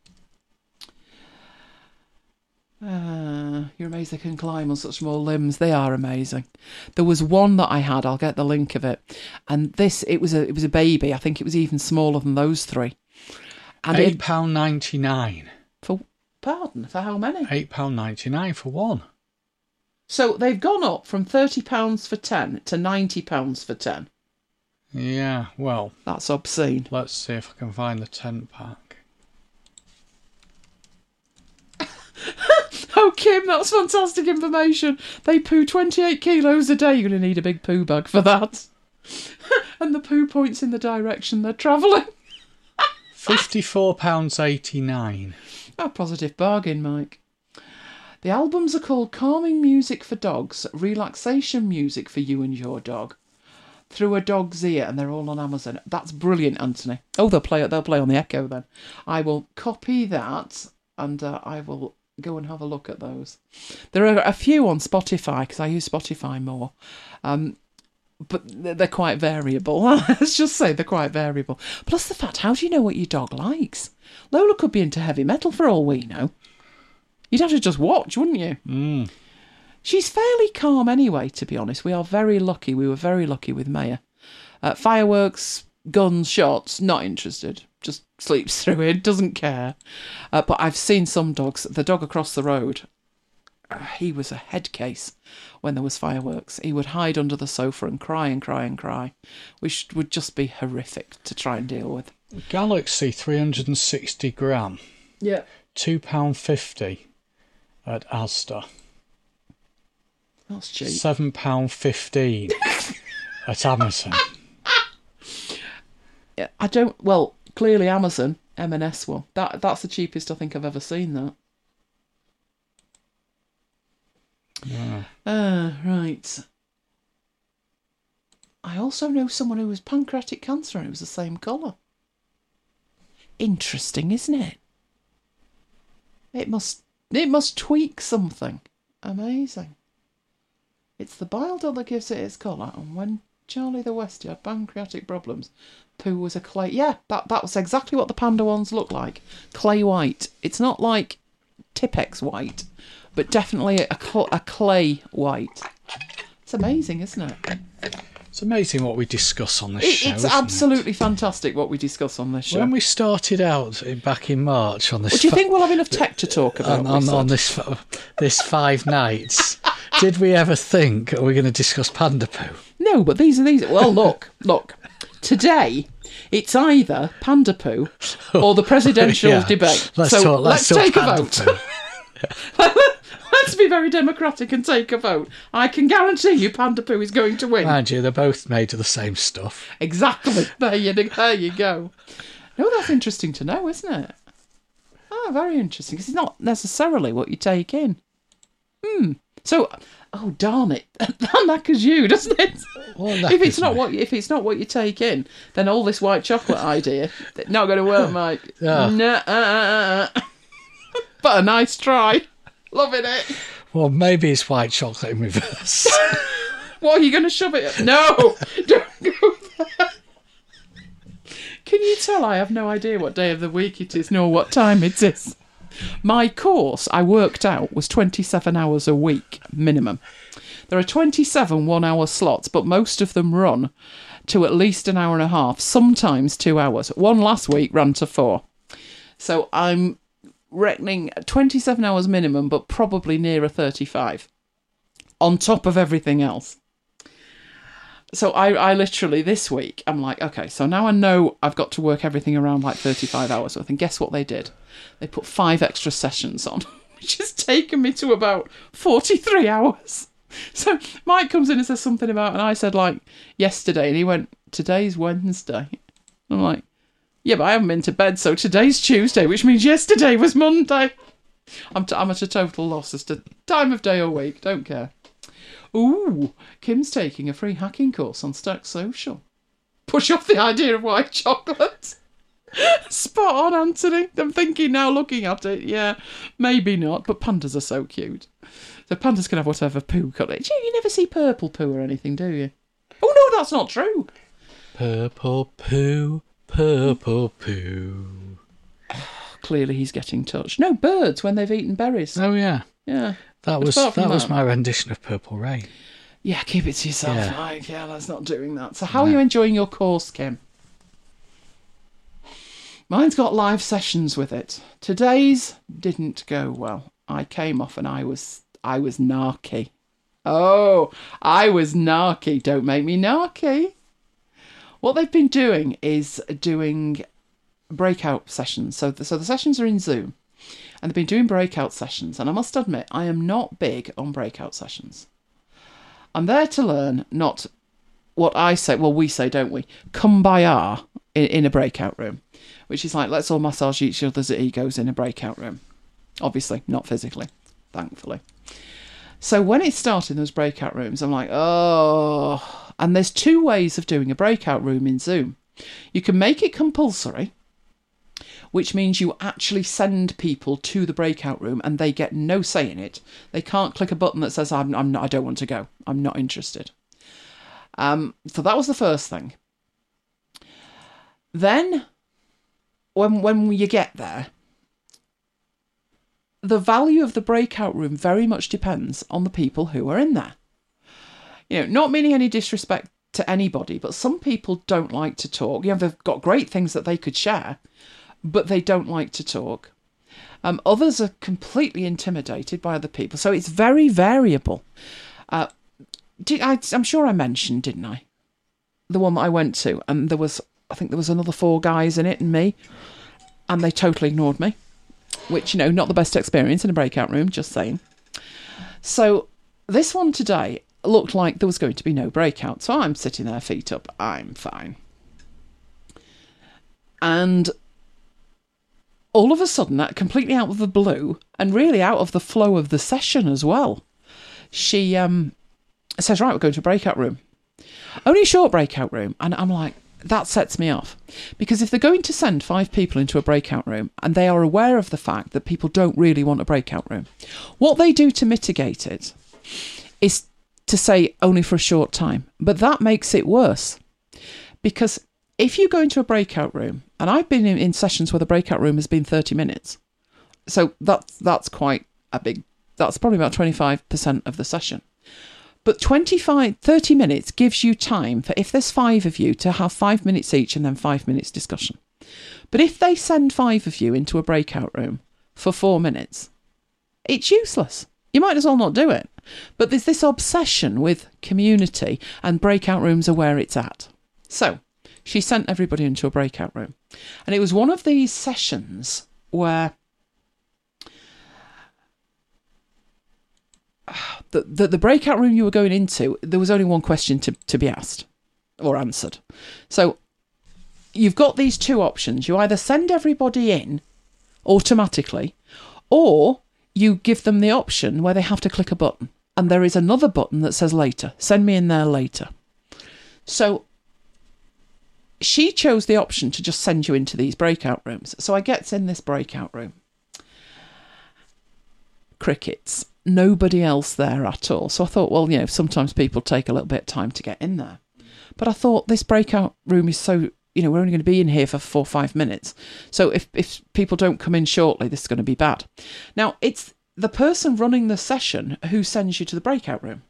Speaker 1: Uh, you're amazed they can climb on such small limbs. They are amazing. There was one that I had. I'll get the link of it. And this, it was a it was a baby. I think it was even smaller than those three. And
Speaker 2: eight
Speaker 1: it,
Speaker 2: pounds ninety-nine.
Speaker 1: for pardon, for how many?
Speaker 2: eight pounds ninety-nine for one.
Speaker 1: So they've gone up from thirty pounds for ten to ninety pounds for ten.
Speaker 2: Yeah, well,
Speaker 1: That's obscene.
Speaker 2: let's see if I can find the tent pack.
Speaker 1: Oh, Kim, that's fantastic information. They poo twenty-eight kilos a day. You're going to need a big poo bag for that. And the poo points in the direction they're travelling.
Speaker 2: fifty-four pounds eighty-nine.
Speaker 1: A positive bargain, Mike. The albums are called Calming Music for Dogs, Relaxation Music for You and Your Dog, Through a Dog's Ear, and they're all on Amazon. That's brilliant, Anthony. Oh, they'll play They'll play on the Echo then. I will copy that, and uh, I will go and have a look at those. There are a few on Spotify, because I use Spotify more, um, but they're quite variable. Let's just say they're quite variable. Plus the fact, how do you know what your dog likes? Lola could be into heavy metal for all we know. You'd have to just watch, wouldn't you?
Speaker 2: Mm.
Speaker 1: She's fairly calm anyway, to be honest. We are very lucky. We were very lucky with Maya. Uh, fireworks, guns, shots, not interested. Just sleeps through it, doesn't care. Uh, but I've seen some dogs. The dog across the road, uh, he was a head case when there was fireworks. He would hide under the sofa and cry and cry and cry, which would just be horrific to try and deal with.
Speaker 2: Galaxy three hundred sixty gram.
Speaker 1: Yeah.
Speaker 2: two pounds fifty at Asda.
Speaker 1: That's cheap.
Speaker 2: seven pounds fifteen at Amazon.
Speaker 1: Yeah, I don't... Well, clearly Amazon, M and S one. That, that's the cheapest I think I've ever seen that.
Speaker 2: Yeah.
Speaker 1: Ah, right. I also know someone who was pancreatic cancer and it was the same colour. Interesting, isn't it? It must it must tweak something. Amazing. It's the bile duct that gives it its colour, and when Charlie the Westie had pancreatic problems, poo was a clay... Yeah, that, that was exactly what the panda ones look like. Clay white. It's not like Tippex white, but definitely a, cl- a clay white. It's amazing, isn't it?
Speaker 2: It's amazing what we discuss on this
Speaker 1: It,
Speaker 2: show.
Speaker 1: it's
Speaker 2: isn't
Speaker 1: absolutely
Speaker 2: it?
Speaker 1: fantastic what we discuss on this show.
Speaker 2: When we started out in, back in March on this,
Speaker 1: Well, do you
Speaker 2: fi-
Speaker 1: think we'll have enough tech to talk about?
Speaker 2: on, on,
Speaker 1: we
Speaker 2: on
Speaker 1: said?
Speaker 2: this fi- this five nights, did we ever think are we going to discuss panda poo?
Speaker 1: No, but these are these. Well, look, look. Today, it's either panda poo or the presidential
Speaker 2: Yeah.
Speaker 1: debate.
Speaker 2: Let's
Speaker 1: so
Speaker 2: talk. Let's,
Speaker 1: let's
Speaker 2: talk
Speaker 1: take a
Speaker 2: panda
Speaker 1: vote.
Speaker 2: poo.
Speaker 1: Let's be very democratic and take a vote. I can guarantee you panda poo is going to win.
Speaker 2: Mind you, they're both made of the same stuff.
Speaker 1: Exactly. There you, there you go. No, that's interesting to know, isn't it? Oh, very interesting. Because it's not necessarily what you take in. Hmm. So, oh darn it, that knackers you, doesn't it?
Speaker 2: Well,
Speaker 1: if it's
Speaker 2: knackers
Speaker 1: not
Speaker 2: me.
Speaker 1: what if it's not what you take in, then all this white chocolate idea not going to work, Mike.
Speaker 2: Yeah.
Speaker 1: No, uh, uh, uh. But a nice try. Loving it.
Speaker 2: Well, maybe it's white chocolate in reverse.
Speaker 1: What are you going to shove it? At? No, don't go there. Can you tell I have no idea what day of the week it is, nor what time it is? My course, I worked out, was twenty-seven hours a week, minimum. There are twenty-seven one-hour slots, but most of them run to at least an hour and a half, sometimes two hours. One last week ran to four. So I'm reckoning twenty-seven hours minimum, but probably nearer thirty-five, on top of everything else. So I, I literally, this week, I'm like, okay, so now I know I've got to work everything around like thirty-five hours worth. And guess what they did? They put five extra sessions on, which has taken me to about forty-three hours. So Mike comes in and says something about, and I said like yesterday, and he went, today's Wednesday. I'm like, yeah, but I haven't been to bed, so today's Tuesday, which means yesterday was Monday. I'm, t- I'm at a total loss as to time of day or week, don't care. Ooh, Kim's taking a free hacking course on Stack Social. Push off the idea of white chocolate. Spot on, Anthony. I'm thinking now, looking at it, yeah, maybe not, but pandas are so cute. So pandas can have whatever poo colour. You never see purple poo or anything, do you? Oh, no, that's not true.
Speaker 2: Purple poo, purple poo.
Speaker 1: Clearly he's getting touched. No, birds when they've eaten berries.
Speaker 2: Oh, yeah.
Speaker 1: Yeah.
Speaker 2: That
Speaker 1: But
Speaker 2: was
Speaker 1: apart
Speaker 2: that
Speaker 1: from
Speaker 2: was
Speaker 1: that-
Speaker 2: my rendition of Purple Rain.
Speaker 1: Yeah, keep it to yourself,
Speaker 2: Yeah.
Speaker 1: Mike. Yeah, let's not doing that. So how are you enjoying your course, Kim? Mine's got live sessions with it. Today's didn't go well. I came off and I was I was narky. Oh, I was narky. Don't make me narky. What they've been doing is doing breakout sessions. So the, so the sessions are in Zoom, and they've been doing breakout sessions. And I must admit, I am not big on breakout sessions. I'm there to learn, not what I say. Well, we say, don't we? Kumbaya in, in a breakout room, which is like, let's all massage each other's egos in a breakout room. Obviously, not physically, thankfully. So when it started in those breakout rooms, I'm like, oh. And there's two ways of doing a breakout room in Zoom. You can make it compulsory, which means you actually send people to the breakout room and they get no say in it. They can't click a button that says, I'm, I'm not, I don't want to go. I'm not interested. Um, so that was the first thing. Then, when when you get there, the value of the breakout room very much depends on the people who are in there. You know, not meaning any disrespect to anybody, but some people don't like to talk. You know, they've got great things that they could share, but they don't like to talk. Um, others are completely intimidated by other people. So it's very variable. Uh, did, I, I'm sure I mentioned, didn't I? The one that I went to, and there was, I think there was another four guys in it and me, and they totally ignored me, which, you know, not the best experience in a breakout room, just saying. So this one today looked like there was going to be no breakout. So I'm sitting there, feet up, I'm fine. And all of a sudden, that completely out of the blue, and really out of the flow of the session as well, she um, says, right, we're going to a breakout room. Only a short breakout room. And I'm like, that sets me off. Because if they're going to send five people into a breakout room and they are aware of the fact that people don't really want a breakout room, what they do to mitigate it is to say only for a short time. But that makes it worse. Because if you go into a breakout room, and I've been in, in sessions where the breakout room has been thirty minutes. So that's, that's quite a big, that's probably about twenty-five percent of the session. But twenty-five, thirty minutes gives you time for, if there's five of you, to have five minutes each and then five minutes discussion. But if they send five of you into a breakout room for four minutes, it's useless. You might as well not do it. But there's this obsession with community, and breakout rooms are where it's at. So she sent everybody into a breakout room. And it was one of these sessions where The, the the breakout room you were going into, there was only one question to, to be asked or answered. So you've got these two options. You either send everybody in automatically, or you give them the option where they have to click a button. And there is another button that says later. Send me in there later. So she chose the option to just send you into these breakout rooms. So I get in this breakout room. Crickets. Nobody else there at all. So I thought, well, you know, sometimes people take a little bit of time to get in there. But I thought this breakout room is so, you know, we're only going to be in here for four or five minutes. So if, if people don't come in shortly, this is going to be bad. Now, it's the person running the session who sends you to the breakout room.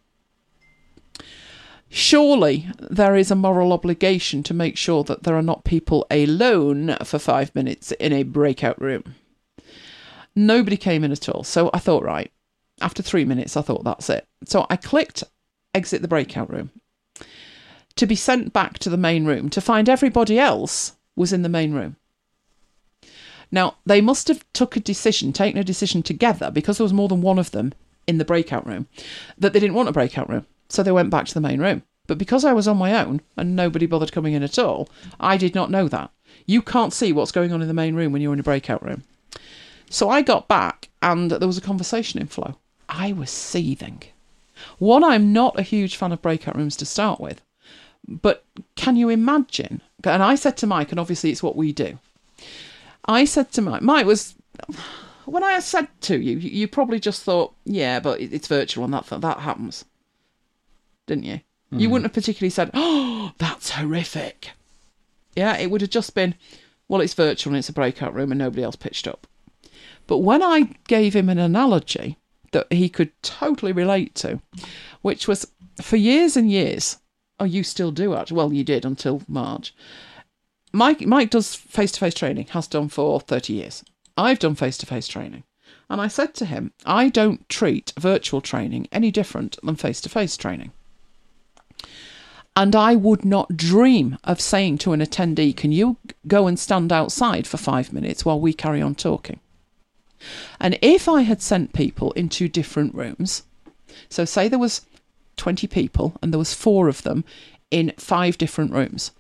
Speaker 1: Surely there is a moral obligation to make sure that there are not people alone for five minutes in a breakout room. Nobody came in at all. So I thought, right. After three minutes, I thought, that's it. So I clicked exit the breakout room to be sent back to the main room to find everybody else was in the main room. Now, they must have took a decision, taken a decision together, because there was more than one of them in the breakout room, that they didn't want a breakout room. So they went back to the main room. But because I was on my own and nobody bothered coming in at all, I did not know that. You can't see what's going on in the main room when you're in a breakout room. So I got back and there was a conversation in flow. I was seething. One, I'm not a huge fan of breakout rooms to start with, but can you imagine? And I said to Mike, and obviously it's what we do. I said to Mike, Mike was, when I said to you, you probably just thought, yeah, but it's virtual and that that happens, didn't you? Mm. You wouldn't have particularly said, oh, that's horrific. Yeah, it would have just been, well, it's virtual and it's a breakout room and nobody else pitched up. But when I gave him an analogy that he could totally relate to, which was for years and years, oh, you still do actually, well, you did until March. Mike, Mike does face-to-face training, has done for thirty years. I've done face-to-face training. And I said to him, I don't treat virtual training any different than face-to-face training. And I would not dream of saying to an attendee, can you go and stand outside for five minutes while we carry on talking? And if I had sent people into different rooms, so say there was twenty people and there was four of them in five different rooms,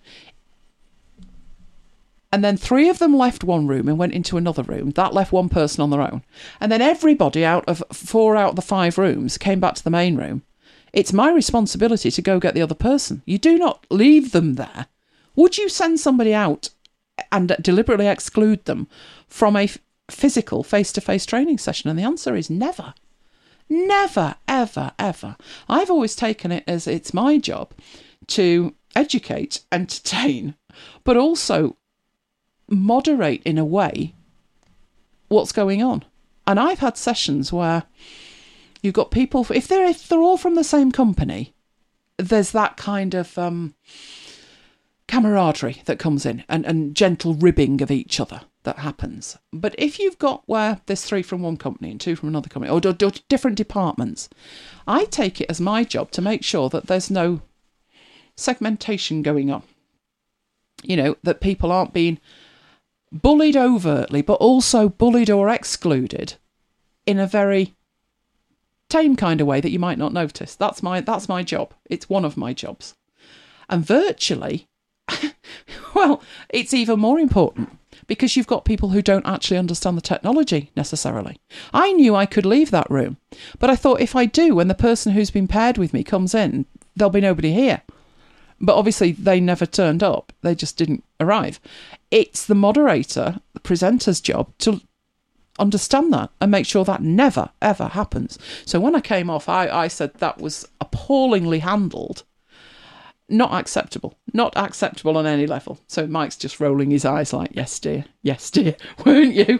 Speaker 1: and then three of them left one room and went into another room, that left one person on their own. And then everybody out of four out of the five rooms came back to the main room. It's my responsibility to go get the other person. You do not leave them there. Would you send somebody out and deliberately exclude them from a physical face-to-face training session? And the answer is never. Never, ever, ever. I've always taken it as it's my job to educate, entertain, but also moderate in a way what's going on. And I've had sessions where you've got people, if they're if they're all from the same company, there's that kind of um, camaraderie that comes in, and, and gentle ribbing of each other that happens. But if you've got where there's three from one company and two from another company, or, or, or different departments, I take it as my job to make sure that there's no segmentation going on. You know, that people aren't being bullied overtly, but also bullied or excluded in a very tame kind of way that you might not notice. That's my that's my job. It's one of my jobs. And virtually, well, it's even more important because you've got people who don't actually understand the technology necessarily. I knew I could leave that room, but I thought if I do, when the person who's been paired with me comes in, there'll be nobody here. But obviously they never turned up. They just didn't arrive. It's the moderator, the presenter's job to understand that and make sure that never, ever happens. So when I came off, I, I said that was appallingly handled. Not acceptable. Not acceptable on any level. So Mike's just rolling his eyes like, yes, dear. Yes, dear. Weren't you?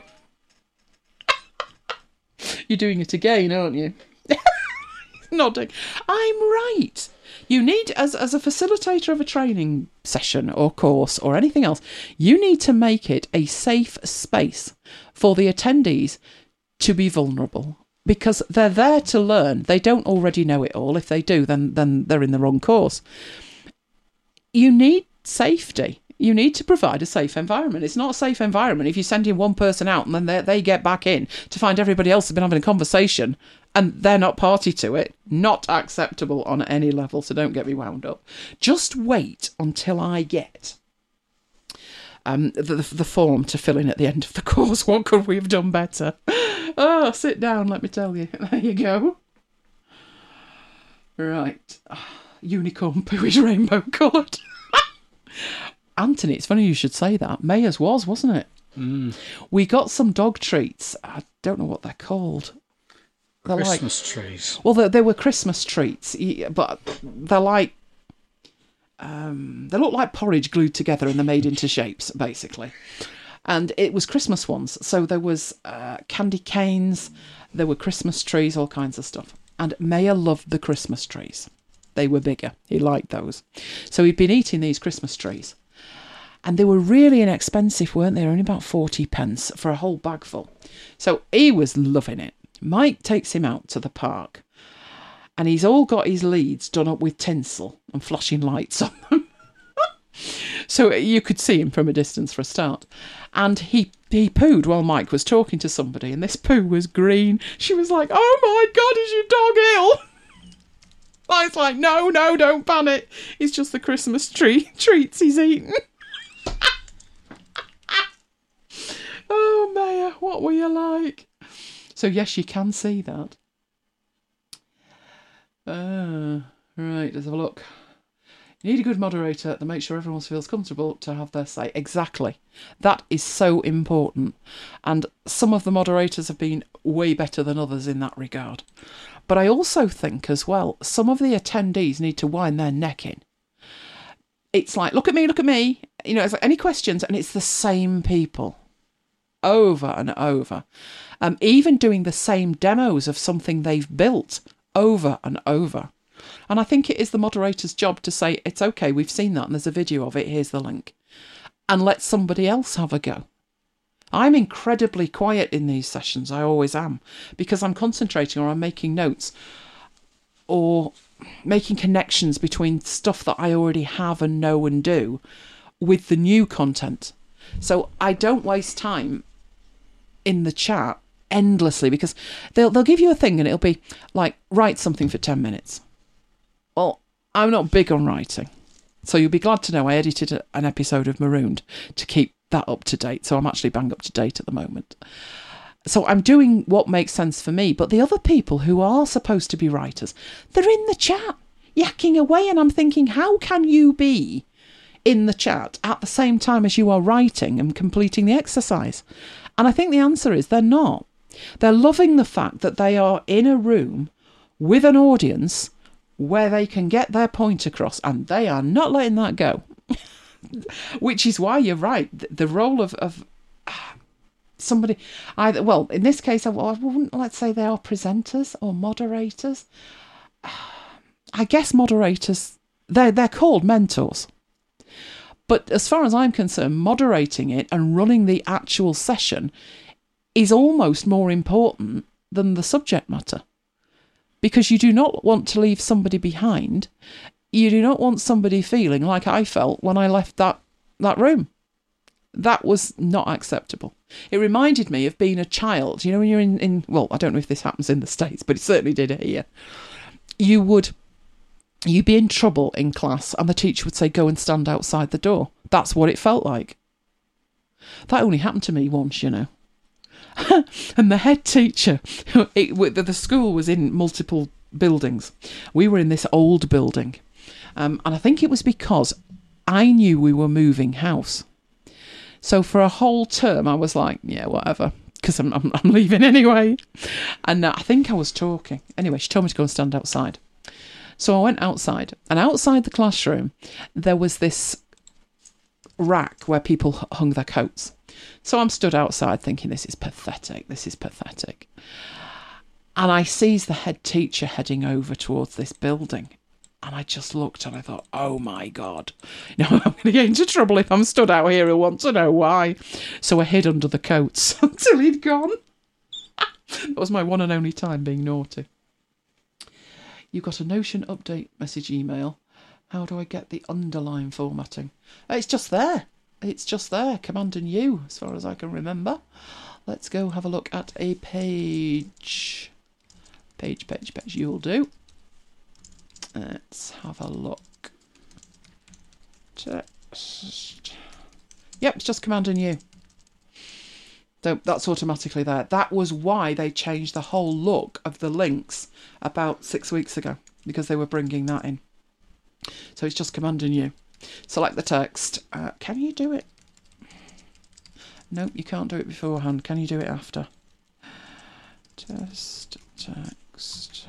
Speaker 1: You're doing it again, aren't you? Nodding. I'm right. You need, as, as a facilitator of a training session or course or anything else, you need to make it a safe space for the attendees to be vulnerable, because they're there to learn. They don't already know it all. If they do, then, then they're in the wrong course. You need safety. You need to provide a safe environment. It's not a safe environment if you're sending one person out and then they, they get back in to find everybody else has been having a conversation and they're not party to it. Not acceptable on any level, so don't get me wound up. Just wait until I get um, the, the form to fill in at the end of the course. What could we have done better? Oh, sit down, let me tell you. There you go. Right. Unicorn poo is rainbow coloured. Anthony, it's funny you should say that. Mayors was, wasn't it?
Speaker 2: Mm.
Speaker 1: We got some dog treats. I don't know what they're called. They're
Speaker 2: Christmas
Speaker 1: like,
Speaker 2: trees.
Speaker 1: Well, they, they were Christmas treats, but they're like, um, they look like porridge glued together and they're made into shapes, basically. And it was Christmas ones. So there was uh, candy canes, there were Christmas trees, all kinds of stuff. And Mayor loved the Christmas trees. They were bigger. He liked those. So he'd been eating these Christmas trees. And they were really inexpensive, weren't they? Only about forty pence for a whole bag full. So he was loving it. Mike takes him out to the park. And he's all got his leads done up with tinsel and flashing lights on them. So you could see him from a distance for a start. And he, he pooed while Mike was talking to somebody. And this poo was green. She was like, oh my God, is your dog ill? I was like, no, no, don't panic. It's just the Christmas tree treats he's eating. Oh, Maya, what were you like? So, yes, you can see that. Uh, right, let's have a look. You need a good moderator to make sure everyone feels comfortable to have their say. Exactly. That is so important. And some of the moderators have been way better than others in that regard. But I also think as well, some of the attendees need to wind their neck in. It's like, look at me, look at me. You know, it's like, any questions? And it's the same people over and over. Um, even doing the same demos of something they've built over and over. And I think it is the moderator's job to say, it's okay, we've seen that and there's a video of it, here's the link. And let somebody else have a go. I'm incredibly quiet in these sessions, I always am, because I'm concentrating or I'm making notes or making connections between stuff that I already have and know and do with the new content. So I don't waste time in the chat endlessly, because they'll they'll give you a thing and it'll be like, write something for ten minutes. Well, I'm not big on writing. So you'll be glad to know I edited a, an episode of Marooned to keep that up to date. So I'm actually bang up to date at the moment. So I'm doing what makes sense for me. But the other people who are supposed to be writers, they're in the chat yakking away. And I'm thinking, how can you be in the chat at the same time as you are writing and completing the exercise? And I think the answer is they're not. They're loving the fact that they are in a room with an audience where they can get their point across, and they are not letting that go. Which is why you're right. The role of, of somebody, either, well, in this case, I wouldn't, let's say they are presenters or moderators. I guess moderators, they're, they're called mentors. But as far as I'm concerned, moderating it and running the actual session is almost more important than the subject matter. Because you do not want to leave somebody behind. You do not want somebody feeling like I felt when I left that, that room. That was not acceptable. It reminded me of being a child. You know, when you're in, in well, I don't know if this happens in the States, but it certainly did here. You would, you'd be in trouble in class and the teacher would say, go and stand outside the door. That's what it felt like. That only happened to me once, you know. And the head teacher, it, the school was in multiple buildings. We were in this old building. Um, and I think it was because I knew we were moving house. So for a whole term, I was like, yeah, whatever, because I'm, I'm, I'm leaving anyway. And uh, I think I was talking. Anyway, she told me to go and stand outside. So I went outside. And outside the classroom, there was this rack where people hung their coats. So I'm stood outside thinking, this is pathetic, this is pathetic. And I sees the head teacher heading over towards this building. And I just looked and I thought, oh my God, you know, I'm going to get into trouble if I'm stood out here. I want to know why. So I hid under the coats until he'd gone. That was my one and only time being naughty. You got a Notion update message email. How do I get the underline formatting? It's just there. It's just there, Command and U, as far as I can remember. Let's go have a look at a page. Page, page, page, you'll do. Let's have a look. Text. Yep, it's just Command and U. So that's automatically there. That was why they changed the whole look of the links about six weeks ago, because they were bringing that in. So it's just Command and U. Select the text. Uh, can you do it? Nope, you can't do it beforehand. Can you do it after? Test text.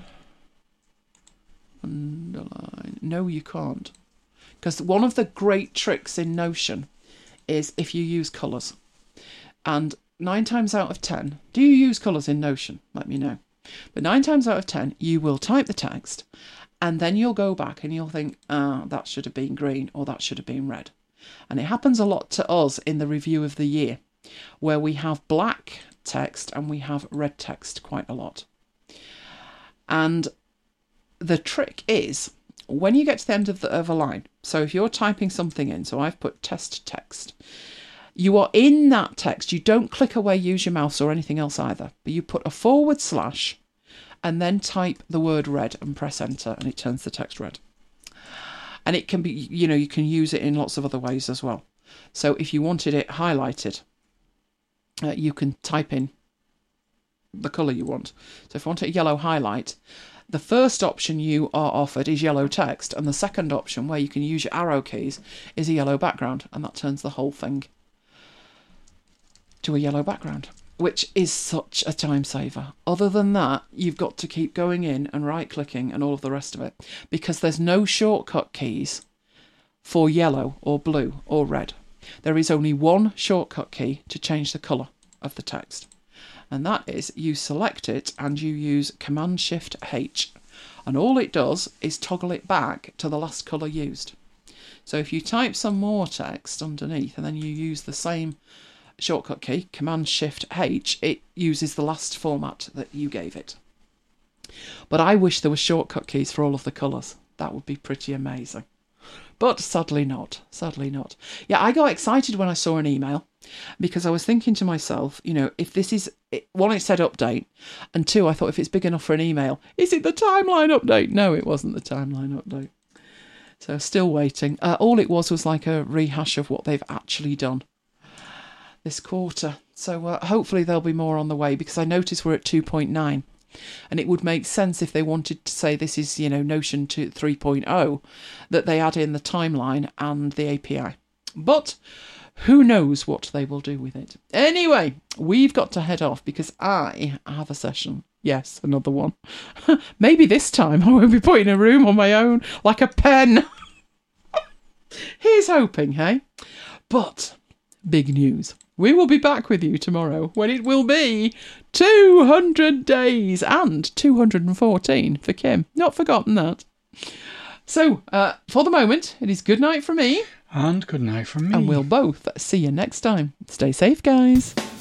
Speaker 1: Underline. No, you can't. Because one of the great tricks in Notion is if you use colours. And nine times out of ten, do you use colours in Notion? Let me know. But nine times out of ten, you will type the text and then you'll go back and you'll think, ah, that should have been green or that should have been red. And it happens a lot to us in the review of the year, where we have black text and we have red text quite a lot. And the trick is, when you get to the end of, the, of a line, so if you're typing something in, so I've put test text, you are in that text, you don't click away, use your mouse or anything else either, but you put a forward slash and then type the word red and press enter and it turns the text red. And it can be, you know, you can use it in lots of other ways as well. So if you wanted it highlighted, uh, you can type in the colour you want. So if you want a yellow highlight, the first option you are offered is yellow text, and the second option, where you can use your arrow keys, is a yellow background, and that turns the whole thing to a yellow background, which is such a time saver. Other than that, you've got to keep going in and right-clicking and all of the rest of it, because there's no shortcut keys for yellow or blue or red. There is only one shortcut key to change the colour of the text. And that is, you select it and you use Command Shift H. And all it does is toggle it back to the last colour used. So if you type some more text underneath and then you use the same shortcut key, Command Shift H, it uses the last format that you gave it. But I wish there were shortcut keys for all of the colours. That would be pretty amazing. But sadly not. Sadly not. Yeah, I got excited when I saw an email because I was thinking to myself, you know, if this is, one, it said update, and two, I thought if it's big enough for an email, is it the timeline update? No, it wasn't the timeline update. So still waiting. Uh, all it was was like a rehash of what they've actually done this quarter. So uh, hopefully there'll be more on the way, because I noticed we're at two point nine. And it would make sense if they wanted to say this is, you know, Notion to three point oh, that they add in the timeline and the A P I. But who knows what they will do with it. Anyway, we've got to head off because I have a session. Yes, another one. Maybe this time I won't be put in a room on my own like a pen. Here's hoping, hey? But big news. We will be back with you tomorrow when it will be two hundred days and two hundred fourteen for Kim. Not forgotten that. So, uh, for the moment, it is good night from me.
Speaker 2: And good night from me.
Speaker 1: And we'll both see you next time. Stay safe, guys.